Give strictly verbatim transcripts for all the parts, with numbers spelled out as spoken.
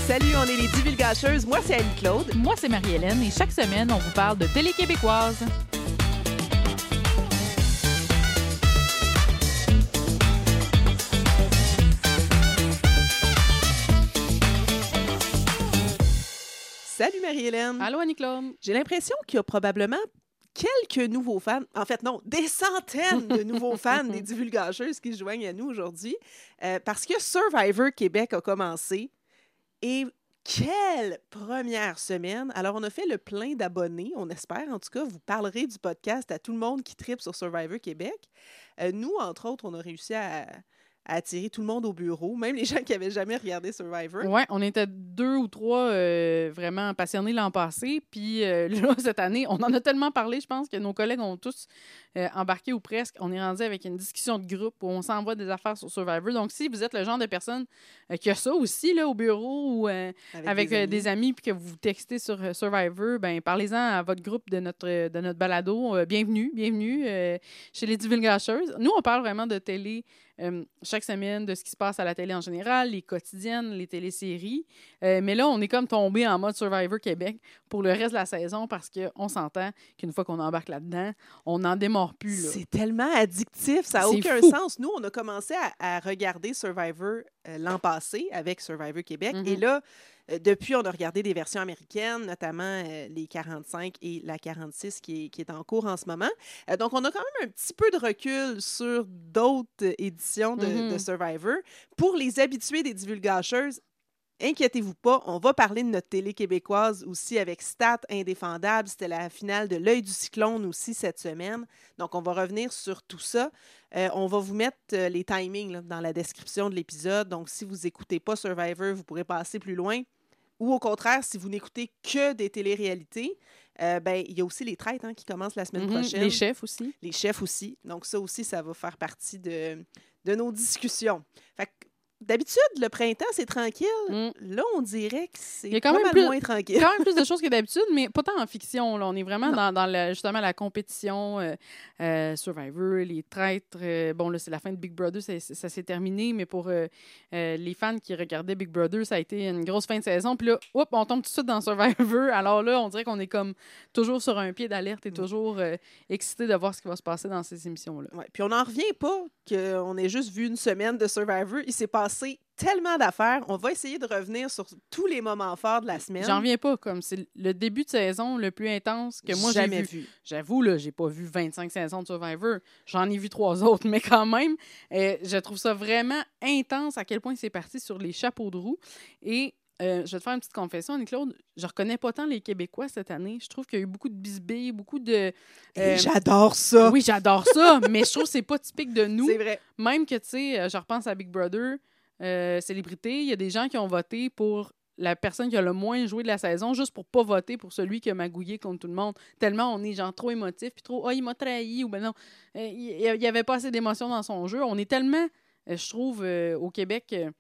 Salut, on est les Divulgacheuses. Moi, c'est Annie-Claude. Moi, c'est Marie-Hélène et chaque semaine, on vous parle de télé québécoise. Salut Marie-Hélène. Allô, Annie-Claude. J'ai l'impression qu'il y a probablement quelques nouveaux fans, en fait non, des centaines de nouveaux fans des Divulgacheuses qui se joignent à nous aujourd'hui, euh, parce que Survivor Québec a commencé et quelle première semaine! Alors, on a fait le plein d'abonnés, on espère. En tout cas, vous parlerez du podcast à tout le monde qui tripe sur Survivor Québec. Euh, nous, entre autres, on a réussi à, à attirer tout le monde au bureau, même les gens qui n'avaient jamais regardé Survivor. Oui, on était deux ou trois euh, vraiment passionnés l'an passé. Puis euh, là, cette année, on en a tellement parlé, je pense, que nos collègues ont tous euh, embarqué ou presque. On est rendu avec une discussion de groupe où on s'envoie des affaires sur Survivor. Donc, si vous êtes le genre de personne euh, qui a ça aussi là, au bureau ou euh, avec, avec des, euh, amis. des amis puis que vous textez sur euh, Survivor, ben parlez-en à votre groupe de notre, de notre balado. Euh, bienvenue, bienvenue euh, chez les Divulgacheuses. Nous, on parle vraiment de télé euh, chaque semaine, de ce qui se passe à la télé en général, les quotidiennes, les téléséries. Euh, mais là, on est comme tombé en mode Survivor Québec pour le reste de la saison parce qu'on s'entend qu'une fois qu'on embarque là-dedans, on n'en démord plus. Là. C'est tellement addictif, ça n'a aucun fou. sens. Nous, on a commencé à, à regarder Survivor euh, l'an passé avec Survivor Québec. Mm-hmm. Et là, euh, depuis, on a regardé des versions américaines, notamment euh, les quarante-cinq et la quarante-six qui est, qui est en cours en ce moment. Euh, donc, on a quand même un petit peu de recul sur d'autres éditions de, mm-hmm. de Survivor. Pour les habitués des divulgacheuses, inquiétez-vous pas, on va parler de notre télé québécoise aussi avec Stats Indéfendables. C'était la finale de L'Œil du Cyclone aussi cette semaine. Donc, on va revenir sur tout ça. Euh, on va vous mettre euh, les timings là, dans la description de l'épisode. Donc, si vous n'écoutez pas Survivor, vous pourrez passer plus loin. Ou au contraire, si vous n'écoutez que des téléréalités, euh, ben, il y a aussi les traites hein, qui commencent la semaine mm-hmm. prochaine. Les chefs aussi. Les chefs aussi. Donc, ça aussi, ça va faire partie de, de nos discussions. Fait que, d'habitude, le printemps, c'est tranquille. Mm. Là, on dirait que c'est quand même plus, moins tranquille. Il y a quand même plus de choses que d'habitude, mais pas tant en fiction. Là. On est vraiment non. dans, dans la, justement la compétition euh, euh, Survivor, les traîtres. Euh, bon, là, c'est la fin de Big Brother, ça, ça, ça s'est terminé, mais pour euh, euh, les fans qui regardaient Big Brother, ça a été une grosse fin de saison. Puis là, hop, on tombe tout de suite dans Survivor. Alors là, on dirait qu'on est comme toujours sur un pied d'alerte et mm. toujours euh, excité de voir ce qui va se passer dans ces émissions-là. Ouais. Puis on n'en revient pas qu'on ait juste vu une semaine de Survivor. Il s'est passé tellement d'affaires. On va essayer de revenir sur tous les moments forts de la semaine. J'en reviens pas. Comme c'est le début de saison le plus intense que moi Jamais j'ai vu. vu. J'avoue, là, j'ai pas vu vingt-cinq saisons de Survivor. J'en ai vu trois autres, mais quand même, euh, je trouve ça vraiment intense à quel point c'est parti sur les chapeaux de roue. Et euh, je vais te faire une petite confession, Annie-Claude. Je reconnais pas tant les Québécois cette année. Je trouve qu'il y a eu beaucoup de bisbilles, beaucoup de... Euh, j'adore ça! Oui, j'adore ça, mais je trouve que c'est pas typique de nous. C'est vrai. Même que, tu sais, je repense à Big Brother... Euh, célébrité, il y a des gens qui ont voté pour la personne qui a le moins joué de la saison, juste pour pas voter pour celui qui a magouillé contre tout le monde. Tellement on est genre trop émotif, puis trop « Ah, oh, il m'a trahi » ou « Ben non, euh, il n'y avait pas assez d'émotion dans son jeu. » On est tellement, euh, je trouve, euh, au Québec... Euh,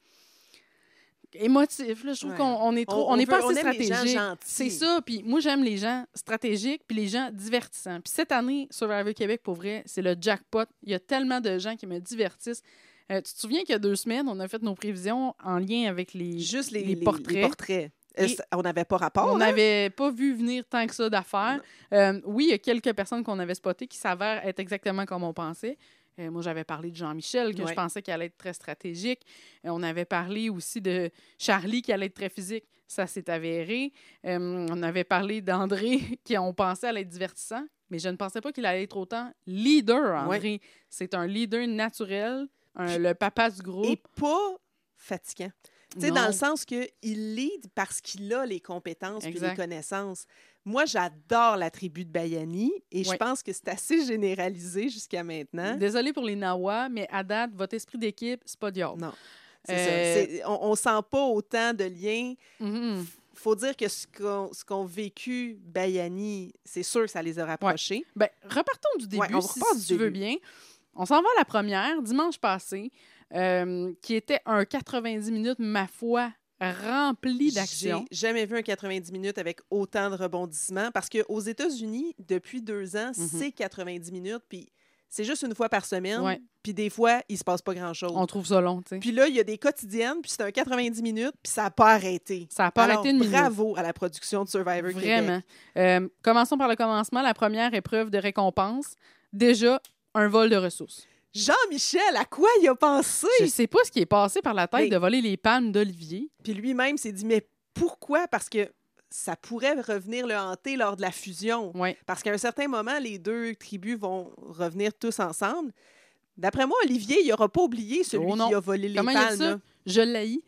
émotif, là. Je trouve ouais. qu'on on est trop, on n'est pas assez stratégique. C'est ça, puis moi, j'aime les gens stratégiques puis les gens divertissants. Puis cette année, Survivor Québec, pour vrai, c'est le jackpot. Il y a tellement de gens qui me divertissent. Euh, tu te souviens qu'il y a deux semaines, on a fait nos prévisions en lien avec les, Juste les, les portraits. Les, les portraits. Et on n'avait pas rapport. On hein? n'avait pas vu venir tant que ça d'affaires. Euh, oui, il y a quelques personnes qu'on avait spotées qui s'avèrent être exactement comme on pensait. Euh, moi, j'avais parlé de Jean-Michel, que ouais. je pensais qu'il allait être très stratégique. Euh, on avait parlé aussi de Charlie, qui allait être très physique. Ça s'est avéré. Euh, on avait parlé d'André, qui on pensait allait être divertissant. Mais je ne pensais pas qu'il allait être autant leader, André. Ouais. C'est un leader naturel. Un, le papa du groupe. Et pas fatigant. Tu sais, dans le sens qu'il lead parce qu'il a les compétences et les connaissances. Moi, j'adore la tribu de Bayani et ouais. je pense que c'est assez généralisé jusqu'à maintenant. Désolée pour les Nawa, mais à date, votre esprit d'équipe, c'est pas diable. Non, c'est euh... ça. C'est, on ne sent pas autant de liens. Mm-hmm. Faut dire que ce qu'ont, ce qu'ont vécu Bayani, c'est sûr que ça les a rapprochés. Ouais. Ben, repartons du début, ouais, si, si tu début. veux bien. On s'en va à la première, dimanche passé, euh, qui était un quatre-vingt-dix minutes, ma foi, rempli d'action. J'ai jamais vu un quatre-vingt-dix minutes avec autant de rebondissements parce qu'aux États-Unis, depuis deux ans, mm-hmm. c'est quatre-vingt-dix minutes, puis c'est juste une fois par semaine. Ouais. Puis des fois, il se passe pas grand-chose. On trouve ça long, tu sais. Puis là, il y a des quotidiennes, puis c'est un quatre-vingt-dix minutes, puis ça n'a pas arrêté. Ça n'a pas Alors, arrêté une minute. bravo à la production de Survivor Vraiment. Québec. Euh, commençons par le commencement. La première épreuve de récompense. Déjà, un vol de ressources. Jean-Michel, à quoi il a pensé? Je sais pas ce qui est passé par la tête Mais- de voler les palmes d'Olivier. Puis lui-même s'est dit, mais pourquoi? Parce que ça pourrait revenir le hanter lors de la fusion. Ouais. Parce qu'à un certain moment, les deux tribus vont revenir tous ensemble. D'après moi, Olivier, il n'aura pas oublié celui Oh non. qui a volé les Comment il a dit palmes. ça? là. Je l'haïs.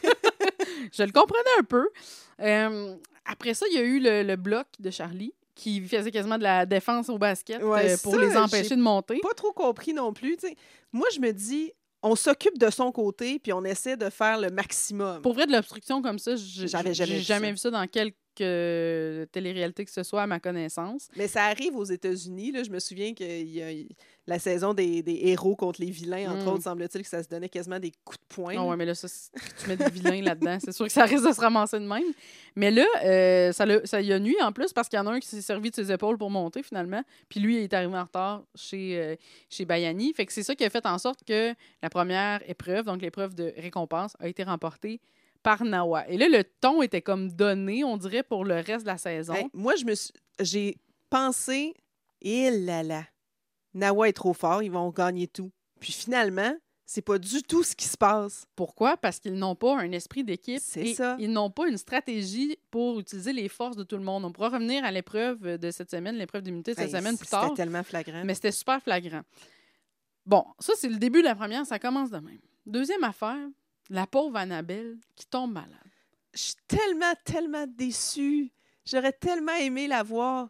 Je le comprenais un peu. Euh, après ça, il y a eu le, le bloc de Charlie qui faisait quasiment de la défense au basket Ouais, euh, pour ça, les empêcher j'ai de monter. Pas trop compris non plus. t'sais. Moi, je me dis, on s'occupe de son côté, puis on essaie de faire le maximum. Pour vrai, de l'obstruction comme ça, j- J'avais jamais j'ai vu jamais ça. vu ça dans quelque euh, télé-réalité que ce soit, à ma connaissance. Mais ça arrive aux États-Unis. Là, je me souviens qu'il y a la saison des, des héros contre les vilains, entre Mm. autres, semble-t-il que ça se donnait quasiment des coups de poing. Non, là. ouais, mais là, ça, c'est- tu mets des vilains là-dedans. C'est sûr que ça risque de se ramasser de même. Mais là, euh, ça, l'a- ça y a nuit en plus parce qu'il y en a un qui s'est servi de ses épaules pour monter finalement. Puis lui, il est arrivé en retard chez, euh, chez Bayani. Fait que c'est ça qui a fait en sorte que la première épreuve, donc l'épreuve de récompense, a été remportée par Nawa. Et là, le ton était comme donné, on dirait, pour le reste de la saison. Hey, moi, je me suis- j'ai pensé, eh là là, Nawa est trop fort, ils vont gagner tout. Puis finalement, c'est pas du tout ce qui se passe. Pourquoi? Parce qu'ils n'ont pas un esprit d'équipe C'est et ça. ils n'ont pas une stratégie pour utiliser les forces de tout le monde. On pourra revenir à l'épreuve de cette semaine, l'épreuve d'immunité de cette Hey, semaine plus C'était tard, tellement flagrant. mais c'était super flagrant. Bon, ça, c'est le début de la première, ça commence de même. Deuxième affaire, la pauvre Annabelle qui tombe malade. Je suis tellement, tellement déçue. J'aurais tellement aimé la voir.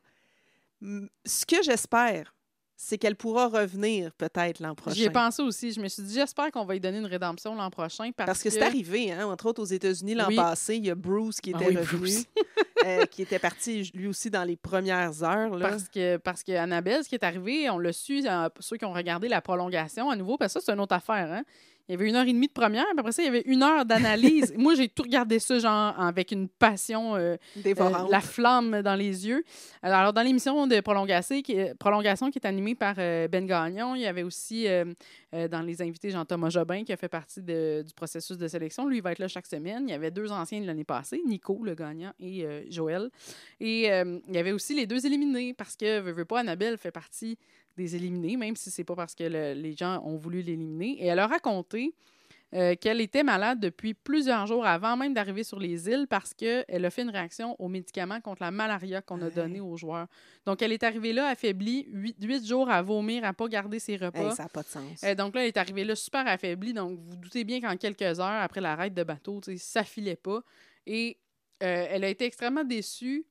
M- Ce que j'espère, c'est qu'elle pourra revenir peut-être l'an prochain. J'y ai pensé aussi. Je me suis dit, j'espère qu'on va lui donner une rédemption l'an prochain parce, Parce que, c'est arrivé, hein? Entre autres aux États-Unis l'an Oui. passé, il y a Bruce qui Ah était oui, revenu, Bruce. euh, qui était parti lui aussi dans les premières heures. Là. Parce que, parce que Annabelle, ce qui est arrivé, on l'a su, euh, ceux qui ont regardé la prolongation à nouveau, parce que ça, c'est une autre affaire. Hein? Il y avait une heure et demie de première, puis après ça, il y avait une heure d'analyse. Moi, j'ai tout regardé ça, genre, avec une passion, euh, Dévorante. euh, la flamme dans les yeux. Alors, dans l'émission de prolongation qui est, prolongation qui est animée par euh, Ben Gagnon, il y avait aussi, euh, euh, dans les invités, Jean-Thomas Jobin, qui a fait partie de- du processus de sélection. Lui, il va être là chaque semaine. Il y avait deux anciens de l'année passée, Nico, le gagnant, et euh, Joël. Et euh, il y avait aussi les deux éliminés, parce que, veux, veux pas, Annabelle fait partie des éliminés, même si c'est pas parce que le- les gens ont voulu l'éliminer. Et elle a raconté euh, qu'elle était malade depuis plusieurs jours avant même d'arriver sur les îles parce qu'elle a fait une réaction aux médicaments contre la malaria qu'on a Ouais. donné aux joueurs. Donc, elle est arrivée là affaiblie, huit, huit jours à vomir, à pas garder ses repas. Hey, ça n'a pas de sens. Euh, donc là, elle est arrivée là super affaiblie. Donc, vous vous doutez bien qu'en quelques heures, après la raide de bateau, tu sais, ça filait pas. Et euh, elle a été extrêmement déçue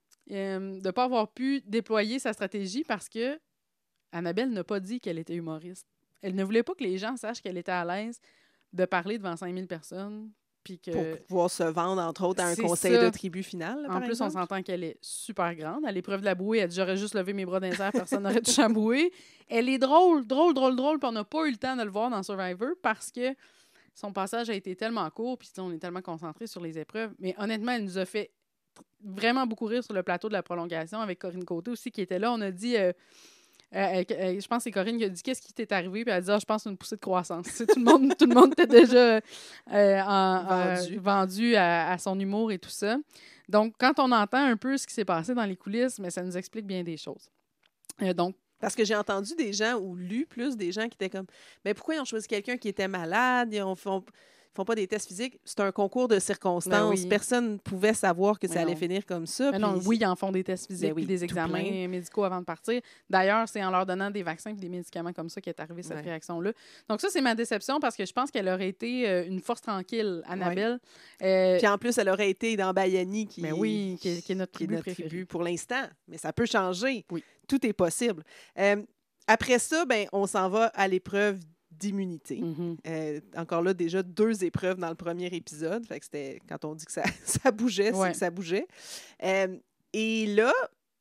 euh, de ne pas avoir pu déployer sa stratégie parce que Annabelle n'a pas dit qu'elle était humoriste. Elle ne voulait pas que les gens sachent qu'elle était à l'aise de parler devant cinq mille personnes. Puis que, Pour pouvoir se vendre, entre autres, à un c'est conseil ça. de tribu final. là, en par plus, exemple. on s'entend qu'elle est super grande. À l'épreuve de la bouée, elle dit « J'aurais juste levé mes bras dans les airs, personne n'aurait touché à la bouée. » Elle est drôle, drôle, drôle, drôle, puis on n'a pas eu le temps de le voir dans Survivor parce que son passage a été tellement court, puis on est tellement concentré sur les épreuves. Mais honnêtement, elle nous a fait vraiment beaucoup rire sur le plateau de la prolongation avec Corinne Côté aussi qui était là. On a dit... euh, Euh, euh, je pense que c'est Corinne qui a dit « Qu'est-ce qui t'est arrivé? » Puis elle a dit ah, « Je pense une poussée de croissance. » Tu sais, tout, le monde, tout le monde était déjà euh, en- Vendu. euh, vendu à, à son humour et tout ça. Donc, quand on entend un peu ce qui s'est passé dans les coulisses, mais ça nous explique bien des choses. Euh, donc, Parce que j'ai entendu des gens ou lu plus des gens qui étaient comme mais pourquoi ils ont choisi quelqu'un qui était malade? Ils ne font, font pas des tests physiques. C'est un concours de circonstances. Ben oui. Personne ne pouvait savoir que Mais ça allait non. finir comme ça. mais non, puis- oui, ils en font des tests physiques Ben oui, puis des tout examens plein. médicaux avant de partir. D'ailleurs, c'est en leur donnant des vaccins et des médicaments comme ça qu'est arrivée cette Ouais. réaction-là. Donc ça, c'est ma déception parce que je pense qu'elle aurait été euh, une force tranquille, Annabelle. Euh, Puis en plus, elle aurait été dans Bayani, qui, Ben oui, qui est- qui est notre qui est tribu notre préférée. tribu pour l'instant. Mais ça peut changer. Oui. Tout est possible. Euh, après ça, ben, on s'en va à l'épreuve d'immunité. Mhm. Euh, encore là, déjà deux épreuves dans le premier épisode. Fait que c'était quand on dit que ça, ça bougeait, c'est Ouais. que ça bougeait. Euh, et là,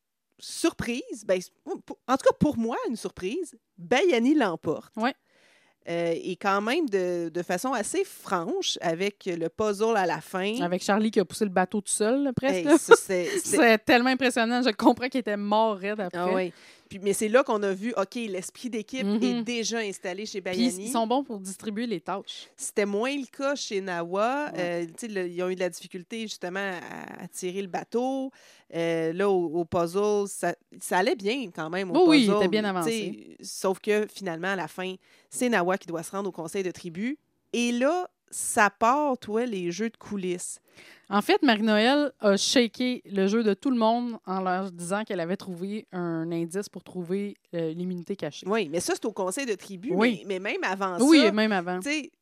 surprise, ben, pour- en tout cas pour moi, une surprise, Bayani l'emporte. Ouais. Euh, et quand même de, de façon assez franche, avec le puzzle à la fin. Avec Charlie qui a poussé le bateau tout seul, là, presque. Hey, là. ça, c'est- c'est- C'est tellement impressionnant. Je comprends qu'il était mort raide après. Ah ouais. Puis, mais c'est là qu'on a vu, OK, l'esprit d'équipe Mhm. est déjà installé chez Puis Bayani. ils sont bons pour distribuer les tâches. C'était moins le cas chez Nawa. Ouais. Euh, tu sais, le- ils ont eu de la difficulté justement à, à tirer le bateau. Euh, là, au, au puzzle, ça, ça allait bien quand même au Oh oui, puzzle. il était bien tu sais, avancé. Sauf que finalement, à la fin, c'est Nawa qui doit se rendre au conseil de tribu. Et là, ça part, toi, les jeux de coulisses. En fait, Marie-Noël a shaké le jeu de tout le monde en leur disant qu'elle avait trouvé un indice pour trouver euh, l'immunité cachée. Oui, mais ça, c'est au conseil de tribu. Oui. Mais, mais même avant Oui, ça, même avant. tu sais,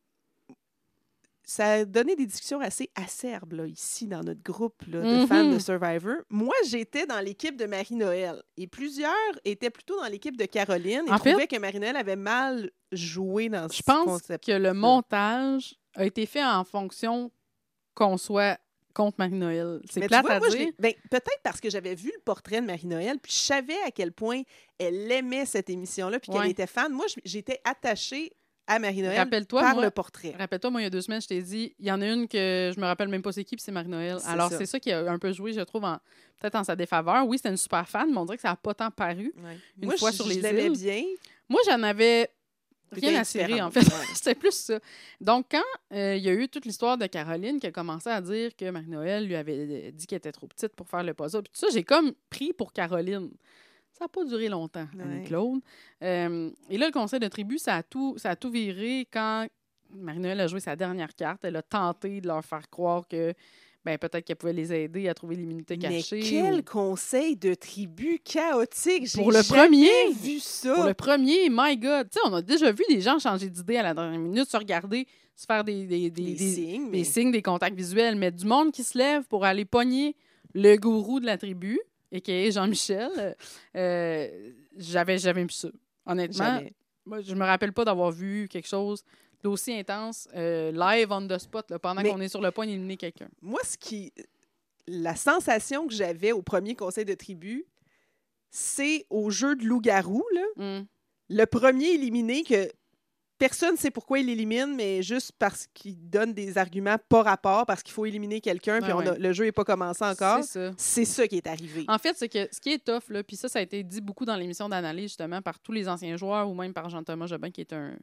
ça a donné des discussions assez acerbes là, ici dans notre groupe là, de Mhm. fans de Survivor. Moi, j'étais dans l'équipe de Marie-Noël et plusieurs étaient plutôt dans l'équipe de Caroline et En fait, trouvaient que Marie-Noël avait mal joué dans Je ce pense concept. que le montage a été fait en fonction qu'on soit contre Marie-Noël. C'est Mais tu plate vois, à moi, je dire. l'ai- ben, peut-être parce que j'avais vu le portrait de Marie-Noël, puis je savais à quel point elle aimait cette émission-là, puis qu'elle Ouais. était fan. Moi, je- j'étais attachée à Marie-Noël Rappelle-toi, par moi- le portrait. Rappelle-toi, moi, il y a deux semaines, je t'ai dit, il y en a une que je me rappelle même pas c'est qui, puis c'est Marie-Noël. C'est Alors, ça. c'est ça qui a un peu joué, je trouve, en- peut-être en sa défaveur. Oui, c'était une super fan, mais on dirait que ça n'a pas tant paru. Ouais. Une Moi, fois je, sur je les l'aimais îles. bien. Moi, j'en avais rien T'étais à cirer, en indifférente, fait. ouais. C'était plus ça. Donc, quand euh, il y a eu toute l'histoire de Caroline qui a commencé à dire que Marie-Noël lui avait dit qu'elle était trop petite pour faire le puzzle, puis tout ça, j'ai comme pris pour Caroline. Ça n'a pas duré longtemps, Ouais. Annie-Claude. Euh, et là, le conseil de tribu, ça a tout, ça a tout viré quand Marie-Noël a joué sa dernière carte. Elle a tenté de leur faire croire que ben, peut-être qu'elle pouvait les aider à trouver l'immunité Mais cachée. quel ou- conseil de tribu chaotique! J'ai Pour le jamais premier, vu ça! Pour le premier, my God! Tu sais, on a déjà vu des gens changer d'idée à la dernière minute, se regarder, se faire des, des, des, Des des- signes, des mais- signes, des contacts visuels, mais du monde qui se lève pour aller pogner le gourou de la tribu, et qui est Jean-Michel, euh, j'avais jamais vu ça. Honnêtement, Jamais. moi, je me rappelle pas d'avoir vu quelque chose d'aussi intense, euh, live on the spot, là, pendant Mais- qu'on est sur le point d'éliminer quelqu'un. Moi, ce qui... La sensation que j'avais au premier conseil de tribu, c'est au jeu de loup-garou, là. Hum. Le premier éliminé que personne ne sait pourquoi il élimine, mais juste parce qu'il donne des arguments pas rapport, parce qu'il faut éliminer quelqu'un, puis Ah on a- ouais. le jeu n'est pas commencé encore. C'est ça. C'est ça qui est arrivé. En fait, c'est que ce qui est tough, là, puis ça, ça a été dit beaucoup dans l'émission d'analyse, justement, par tous les anciens joueurs ou même par Jean-Thomas Jobin, qui est un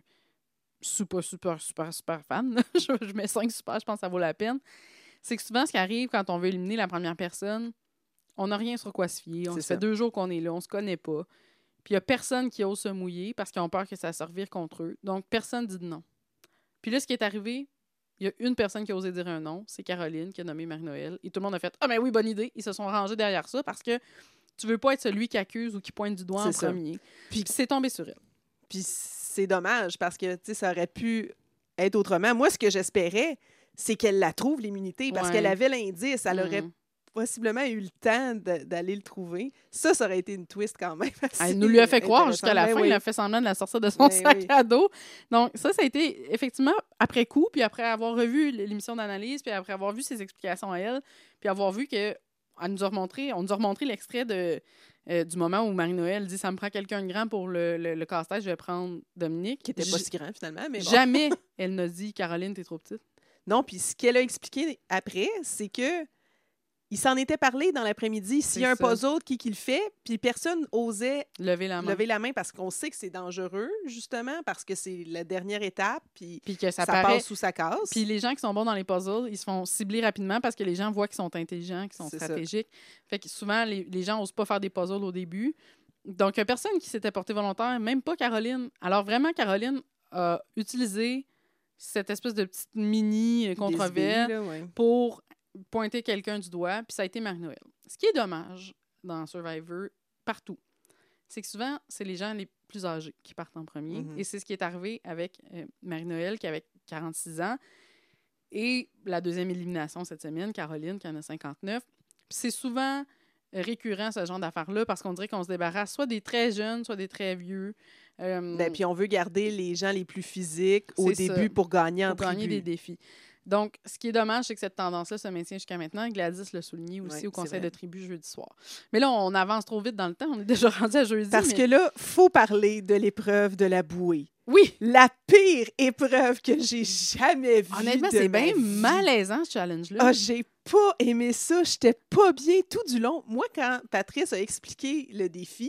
super, super, super, super fan. là. je, je mets cinq super, je pense que ça vaut la peine. C'est que souvent, ce qui arrive quand on veut éliminer la première personne, on n'a rien sur quoi se fier. On C'est se fait ça. deux jours qu'on est là, on se connaît pas. Puis il n'y a personne qui ose se mouiller parce qu'ils ont peur que ça se revire contre eux. Donc, personne dit non. Puis là, ce qui est arrivé, il y a une personne qui a osé dire un non, c'est Caroline qui a nommé Marie-Noël. Et tout le monde a fait « Ah ben oui, bonne idée ». Ils se sont rangés derrière ça parce que tu veux pas être celui qui accuse ou qui pointe du doigt en C'est ça. premier. Puis- Puis c'est tombé sur elle. Puis c'est dommage, parce que, tu sais, ça aurait pu être autrement. Moi, ce que j'espérais, c'est qu'elle la trouve, l'immunité, parce Ouais. qu'elle avait l'indice. Elle aurait Mhm. possiblement eu le temps de- d'aller le trouver. Ça, ça aurait été une twist quand même. Elle nous lui a fait croire jusqu'à la Ben fin. oui. Il a fait semblant de la sortir de son Ben sac oui. à dos. Donc, ça, ça a été effectivement après coup, puis après avoir revu l'émission d'analyse, puis après avoir vu ses explications à elle, puis avoir vu que elle nous a remontré, on nous a remontré l'extrait de, euh, du moment où Marie-Noël dit « Ça me prend quelqu'un de grand pour le, le, le casse-tête, je vais prendre Dominique. » Qui était pas J- si grand, finalement. Mais bon. Jamais elle n'a dit « Caroline, t'es trop petite. Non, puis ce qu'elle a expliqué après, c'est que il s'en était parlé dans l'après-midi. S'il y a un C'est ça. puzzle, qui qui le fait, puis personne osait » Lever la main. lever la main parce qu'on sait que c'est dangereux, justement, parce que c'est la dernière étape, puis Puis que ça, ça, paraît. passe sous sa casse. Puis les gens qui sont bons dans les puzzles, ils se font cibler rapidement parce que les gens voient qu'ils sont intelligents, qu'ils sont C'est ça. stratégiques. Fait que souvent, les, les gens n'osent pas faire des puzzles au début. Donc, il n'y a personne qui s'était porté volontaire, même pas Caroline. Alors, vraiment, Caroline a utilisé cette espèce de petite mini Des controverse billes, là, ouais. pour pointer quelqu'un du doigt, puis ça a été Marie-Noël. Ce qui est dommage dans Survivor, partout, c'est que souvent, c'est les gens les plus âgés qui partent en premier. Mhm. Et c'est ce qui est arrivé avec euh, Marie-Noël, qui avait quarante-six ans, et la deuxième élimination cette semaine, Caroline, qui en a cinquante-neuf. Puis c'est souvent récurrent, ce genre d'affaires-là, parce qu'on dirait qu'on se débarrasse soit des très jeunes, soit des très vieux. Euh, Ben, puis on veut garder les gens les plus physiques au C'est ça. début pour gagner en pour gagner tribu. des défis. Donc, ce qui est dommage, c'est que cette tendance-là se maintient jusqu'à maintenant. Gladys l'a souligné aussi Ouais, au c'est conseil vrai. de tribu jeudi soir. Mais là, on avance trop vite dans le temps. On est déjà rendu à jeudi. Parce mais- que là, faut parler de l'épreuve de la bouée. Oui! La pire épreuve que j'ai jamais vue. Honnêtement, de c'est ma bien vie. malaisant, ce challenge-là. Ah, j'ai pas aimé ça. J'étais pas bien tout du long. Moi, quand Patrice a expliqué le défi,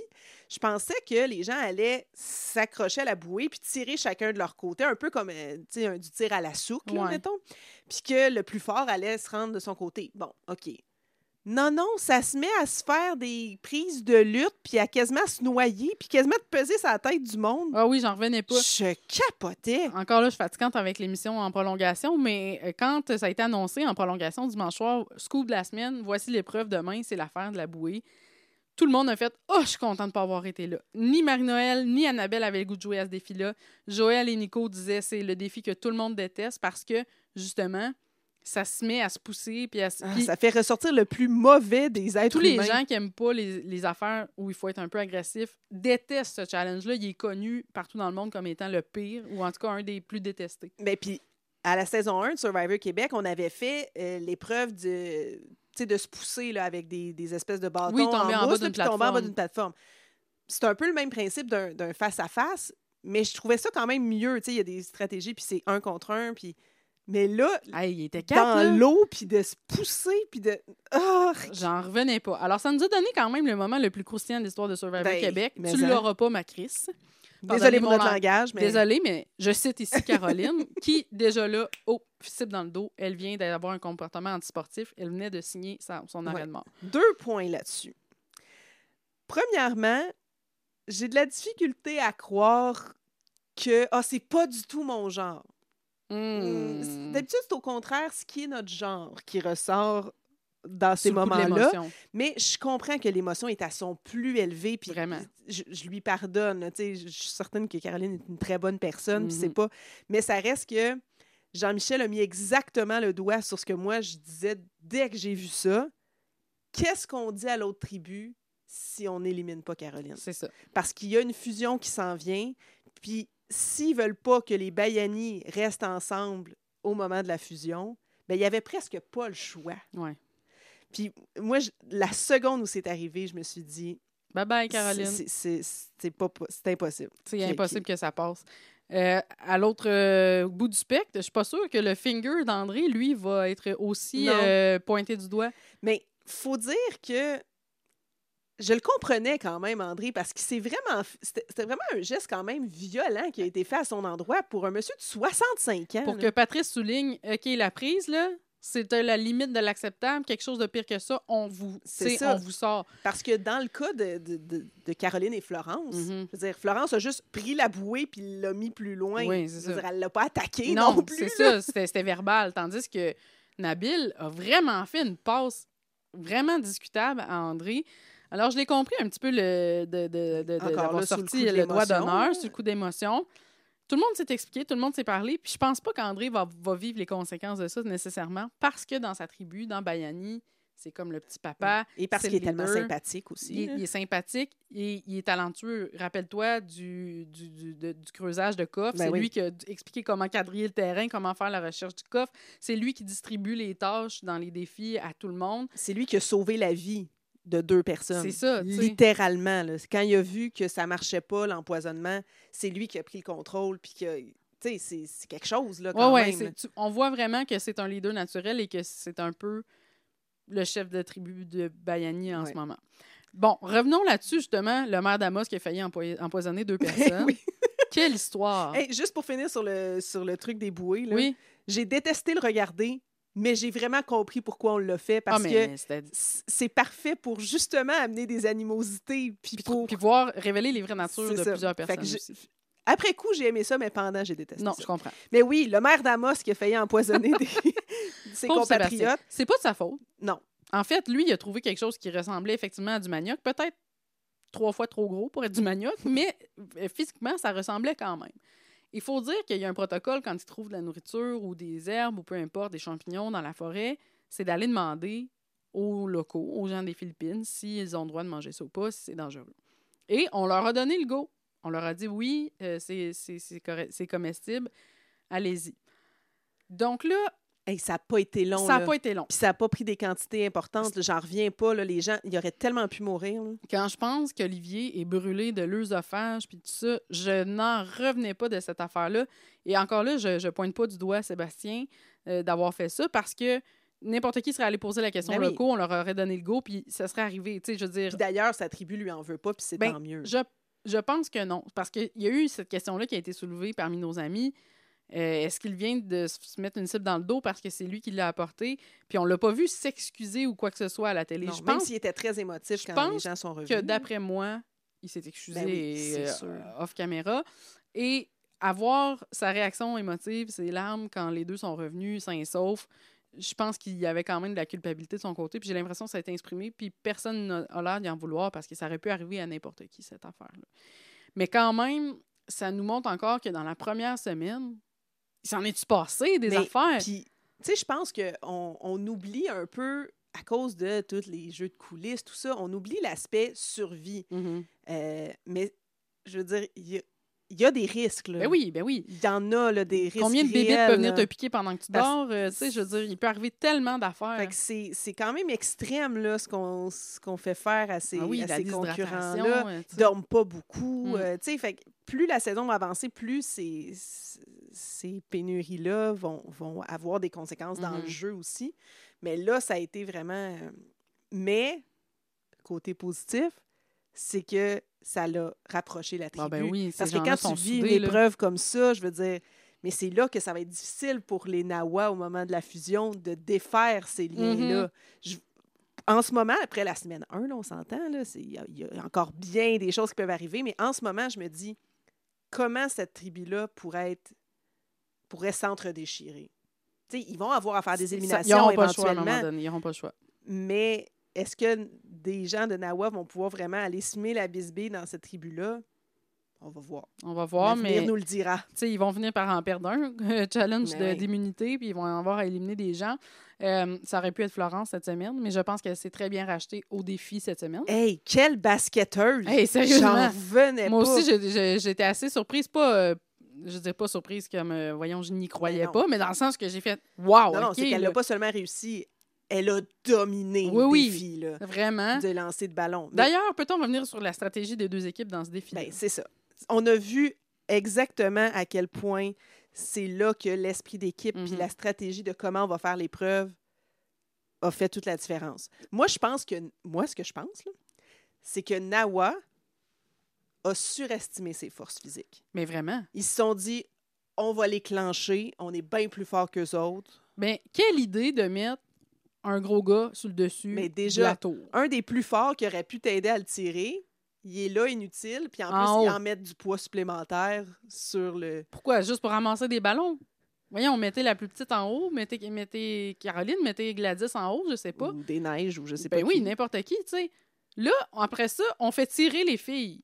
je pensais que les gens allaient s'accrocher à la bouée puis tirer chacun de leur côté, un peu comme euh, tu sais, un, du tir à la souque, là, Ouais. mettons. Puis que le plus fort allait se rendre de son côté. Bon, OK. Non, non, ça se met à se faire des prises de lutte, puis à quasiment se noyer, puis quasiment de peser sur la tête du monde. Ah oui, j'en revenais pas. Je capotais. Encore là, je suis fatigante avec l'émission en prolongation, mais euh, quand ça a été annoncé en prolongation dimanche soir, scoop de la semaine, voici l'épreuve demain, c'est l'affaire de la bouée. Tout le monde a fait « Oh, je suis contente de ne pas avoir été là. » Ni Marie-Noël, ni Annabelle avaient le goût de jouer à ce défi-là. Joël et Nico disaient « C'est le défi que tout le monde déteste parce que, justement, ça se met à se pousser. » puis, à, Ah, puis ça fait ressortir le plus mauvais des êtres tous humains. les gens qui n'aiment pas les, les affaires où il faut être un peu agressif détestent ce challenge-là. Il est connu partout dans le monde comme étant le pire, ou en tout cas un des plus détestés. Ben, puis, à la saison un de Survivor Québec, on avait fait euh, l'épreuve de, de se pousser là, avec des, des espèces de bâtons Oui, en tomber en mousse, bas là, d'une puis tomber en bas plateforme. d'une plateforme. C'est un peu le même principe d'un, d'un face-à-face, mais je trouvais ça quand même mieux. Il y a des stratégies, puis c'est un contre un, puis... Mais là, Hey, il était quatre, dans là. l'eau, puis de se pousser, puis de... Oh! J'en revenais pas. Alors, ça nous a donné quand même le moment le plus croustillant de l'histoire de Survivor Ben, Québec. mais Tu ça. l'auras pas, ma Chris. Désolée pour Pardonnez notre mon langage, mais... Désolée, mais je cite ici Caroline, qui, déjà là, oh, cible dans le dos, elle vient d'avoir un comportement antisportif. Elle venait de signer sa, son arrêt Ouais. de mort. Deux points là-dessus. Premièrement, j'ai de la difficulté à croire que ah, c'est pas du tout mon genre. Mmh. D'habitude, c'est au contraire ce qui est notre genre qui ressort dans ces Sous le coup de moments-là. l'émotion. Mais je comprends que l'émotion est à son plus élevé. Puis Vraiment. Je, je lui pardonne. là, tu sais, Je je suis certaine que Caroline est une très bonne personne. Puis Mhm. c'est pas... Mais ça reste que Jean-Michel a mis exactement le doigt sur ce que moi, je disais dès que j'ai vu ça. Qu'est-ce qu'on dit à l'autre tribu si on n'élimine pas Caroline? C'est ça. Parce qu'il y a une fusion qui s'en vient. Puis s'ils veulent pas que les Bayani restent ensemble au moment de la fusion, ben il y avait presque pas le choix. Ouais. Puis moi, je- la seconde où c'est arrivé, je me suis dit... Bye bye, Caroline. C'est, c'est, c'est, c'est pas, po- c'est impossible. C'est Qui- impossible qui- que ça passe. Euh, à l'autre euh, bout du spectre, je suis pas sûre que le finger d'André, lui, va être aussi Non. euh, pointé du doigt. Mais faut dire que je le comprenais quand même, André, parce que c'est vraiment, c'était, c'était vraiment un geste quand même violent qui a été fait à son endroit pour un monsieur de soixante-cinq ans. Pour là. que Patrice souligne, OK, la prise, là, c'est euh, la limite de l'acceptable. Quelque chose de pire que ça, on vous, C'est tu sais, ça. on vous sort. Parce que dans le cas de, de, de- de Caroline et Florence, Mhm. je veux dire, Florence a juste pris la bouée puis l'a mis plus loin. Oui, c'est Je veux ça. dire, elle l'a pas attaqué non, Non, plus. c'est là. ça, c'était c'était verbal. Tandis que Nabil a vraiment fait une passe vraiment discutable à André. Alors, je l'ai compris un petit peu le, de, de, de, de- Encore d'avoir là, sur le sorti coup de le, doigt l'émotion, d'honneur là. sur le coup d'émotion. Tout le monde s'est expliqué, tout le monde s'est parlé. Puis je pense pas qu'André va, va vivre les conséquences de ça nécessairement parce que dans sa tribu, dans Bayani, c'est comme le petit papa. Et parce c'est qu'il est le tellement leader. sympathique aussi. Il, est- là. il est sympathique, il, il est talentueux. Rappelle-toi du, du, du, de- du creusage de coffre. Ben c'est oui. lui qui a expliqué comment quadriller le terrain, comment faire la recherche du coffre. C'est lui qui distribue les tâches dans les défis à tout le monde. C'est lui qui a sauvé la vie de deux personnes. C'est ça, tu sais. Littéralement. Là. Quand il a vu que ça marchait pas, l'empoisonnement, c'est lui qui a pris le contrôle. Puis que, tu sais, c'est, c'est quelque chose, là, Ouais, quand ouais, même. c'est- tu- on voit vraiment que c'est un leader naturel et que c'est un peu le chef de tribu de Bayani en Ouais. ce moment. Bon, revenons là-dessus, justement, le maire d'Amos qui a failli empoi- empoisonner deux personnes. Oui. Quelle histoire! Hey, juste pour finir sur le, sur le truc des bouées, là, Oui, j'ai détesté le regarder, mais j'ai vraiment compris pourquoi on l'a fait. ah, Parce mais que c'était... c- c'est parfait pour justement amener des animosités. Puis Puis, pour... puis voir révéler les vraies natures C'est de ça. plusieurs Fait personnes que j'ai- aussi. Après coup, j'ai aimé ça, mais pendant, j'ai détesté Non, ça. je comprends. Mais oui, le maire d'Amos qui a failli empoisonner des... ses Pauvre Sébastien. compatriotes. C'est pas de sa faute. Non. En fait, lui, il a trouvé quelque chose qui ressemblait effectivement à du manioc. Peut-être trois fois trop gros pour être du manioc, mais euh, physiquement, ça ressemblait quand même. Il faut dire qu'il y a un protocole quand il trouve de la nourriture ou des herbes ou peu importe, des champignons dans la forêt, c'est d'aller demander aux locaux, aux gens des Philippines, s'ils ont le droit de manger ça ou pas, si c'est dangereux. Et on leur a donné le go. On leur a dit oui, euh, c'est, c'est, c'est, correct- c'est comestible, allez-y. Donc là, Hey, ça n'a pas été long. ça n'a là. pas été long. Puis ça n'a pas pris des quantités importantes. là. J'en reviens pas. Là. Les gens, ils auraient tellement pu mourir. là. Quand je pense qu'Olivier est brûlé de l'œsophage puis tout ça, je n'en revenais pas de cette affaire-là. Et encore là, je ne pointe pas du doigt Sébastien euh, d'avoir fait ça parce que n'importe qui serait allé poser la question Ben au oui. loco, on leur aurait donné le go, puis ça serait arrivé. Tu sais, je veux dire... Puis d'ailleurs, sa tribu lui en veut pas, puis c'est ben, tant mieux. Je, je pense que non. Parce qu'il y a eu cette question-là qui a été soulevée parmi nos amis. Euh, est-ce qu'il vient de se mettre une cible dans le dos parce que c'est lui qui l'a apporté? Puis on l'a pas vu s'excuser ou quoi que ce soit à la télé. Non, je même pense s'il était très émotif je quand pense les gens sont revenus. que d'après moi, il s'est excusé Ben oui, c'est euh, sûr. off-caméra. Et avoir sa réaction émotive, ses larmes, quand les deux sont revenus sains et saufs, je pense qu'il y avait quand même de la culpabilité de son côté. Puis j'ai l'impression que ça a été exprimé. Puis personne n'a l'air d'y en vouloir parce que ça aurait pu arriver à n'importe qui, cette affaire-là. Mais quand même, ça nous montre encore que dans la première semaine, il s'en est-tu passé des Mais, affaires? Puis, tu sais, je pense qu'on on oublie un peu, à cause de tous les jeux de coulisses, tout ça, on oublie l'aspect survie. Mm-hmm. Euh, mais, je veux dire, il y a, il y a des risques, là. Ben oui, ben oui. Il y en a, là, des risques Combien de bébites réels, peuvent venir là. te piquer pendant que tu Parce- dors? Euh, tu sais, je veux dire, il peut arriver tellement d'affaires. Fait que c'est c'est quand même extrême, là, ce qu'on ce qu'on fait faire à ces, Ah oui, à la ces déshydratation, concurrents-là. euh, tu Ils sais. dorment pas beaucoup. Mm. euh, tu sais, fait que plus la saison va avancer, plus ces, ces pénuries-là vont, vont avoir des conséquences dans Mhm. le jeu aussi. Mais là, ça a été vraiment... euh, Mais, côté positif, c'est que ça l'a rapproché la tribu. Ah ben oui, ces Parce que gens-là quand sont tu vis soudés, une là. épreuve comme ça, je veux dire... Mais c'est là que ça va être difficile pour les Nawa au moment de la fusion de défaire ces liens-là. Je- En ce moment, après la semaine un, là, on s'entend, là, c'est- il y, a- il y a encore bien des choses qui peuvent arriver, mais en ce moment, je me dis comment cette tribu-là pourrait être pourrait s'entre-déchirer. Tu sais, ils vont avoir à faire des Ça- éliminations Ils n'auront pas le choix à un éventuellement, moment donné. Ils n'auront pas le choix. mais est-ce que des gens de Nawa vont pouvoir vraiment aller semer la bisbille dans cette tribu-là? On va voir. On va voir, L'avenir mais nous le dira. tu sais, ils vont finir par en perdre un, euh, challenge Mais de- oui. d'immunité, puis ils vont avoir à éliminer des gens. Euh, ça aurait pu être Florence cette semaine, mais je pense qu'elle s'est très bien rachetée au défi cette semaine. Hey, quelle basketteuse! Hey, sérieusement. J'en revenais Moi pas. aussi, j'ai- j'ai- j'étais assez surprise, pas... euh, je dis pas surprise comme, euh, voyons, je n'y croyais non. pas, mais dans le sens que j'ai fait « Wow! Non, non, OK, c'est qu'elle là. n'a pas seulement réussi, elle a dominé Oui, le oui. défi là, Vraiment. de lancer de ballon. Mais, D'ailleurs, peut-on revenir sur la stratégie des deux équipes dans ce défi? ben, c'est ça. On a vu exactement à quel point c'est là que l'esprit d'équipe puis Mhm. la stratégie de comment on va faire l'épreuve a fait toute la différence. Moi, je pense que... Moi, ce que je pense, là, c'est que Nawa a surestimé ses forces physiques. Mais vraiment. Ils se sont dit, on va les clencher, on est bien plus fort qu'eux autres. Ben, quelle idée de mettre un gros gars sur le dessus Mais de déjà, la tour. Un des plus forts qui aurait pu t'aider à le tirer, il est là inutile, puis en, En plus, ils haut. en mettent du poids supplémentaire sur le... Pourquoi? Juste pour ramasser des ballons? Voyons, mettez la plus petite en haut, mettez, mettez Caroline, mettez Gladys en haut, je sais pas. Ou des neiges, ou je sais Ben pas oui, qui. n'importe qui, tu sais. Là, après ça, on fait tirer les filles.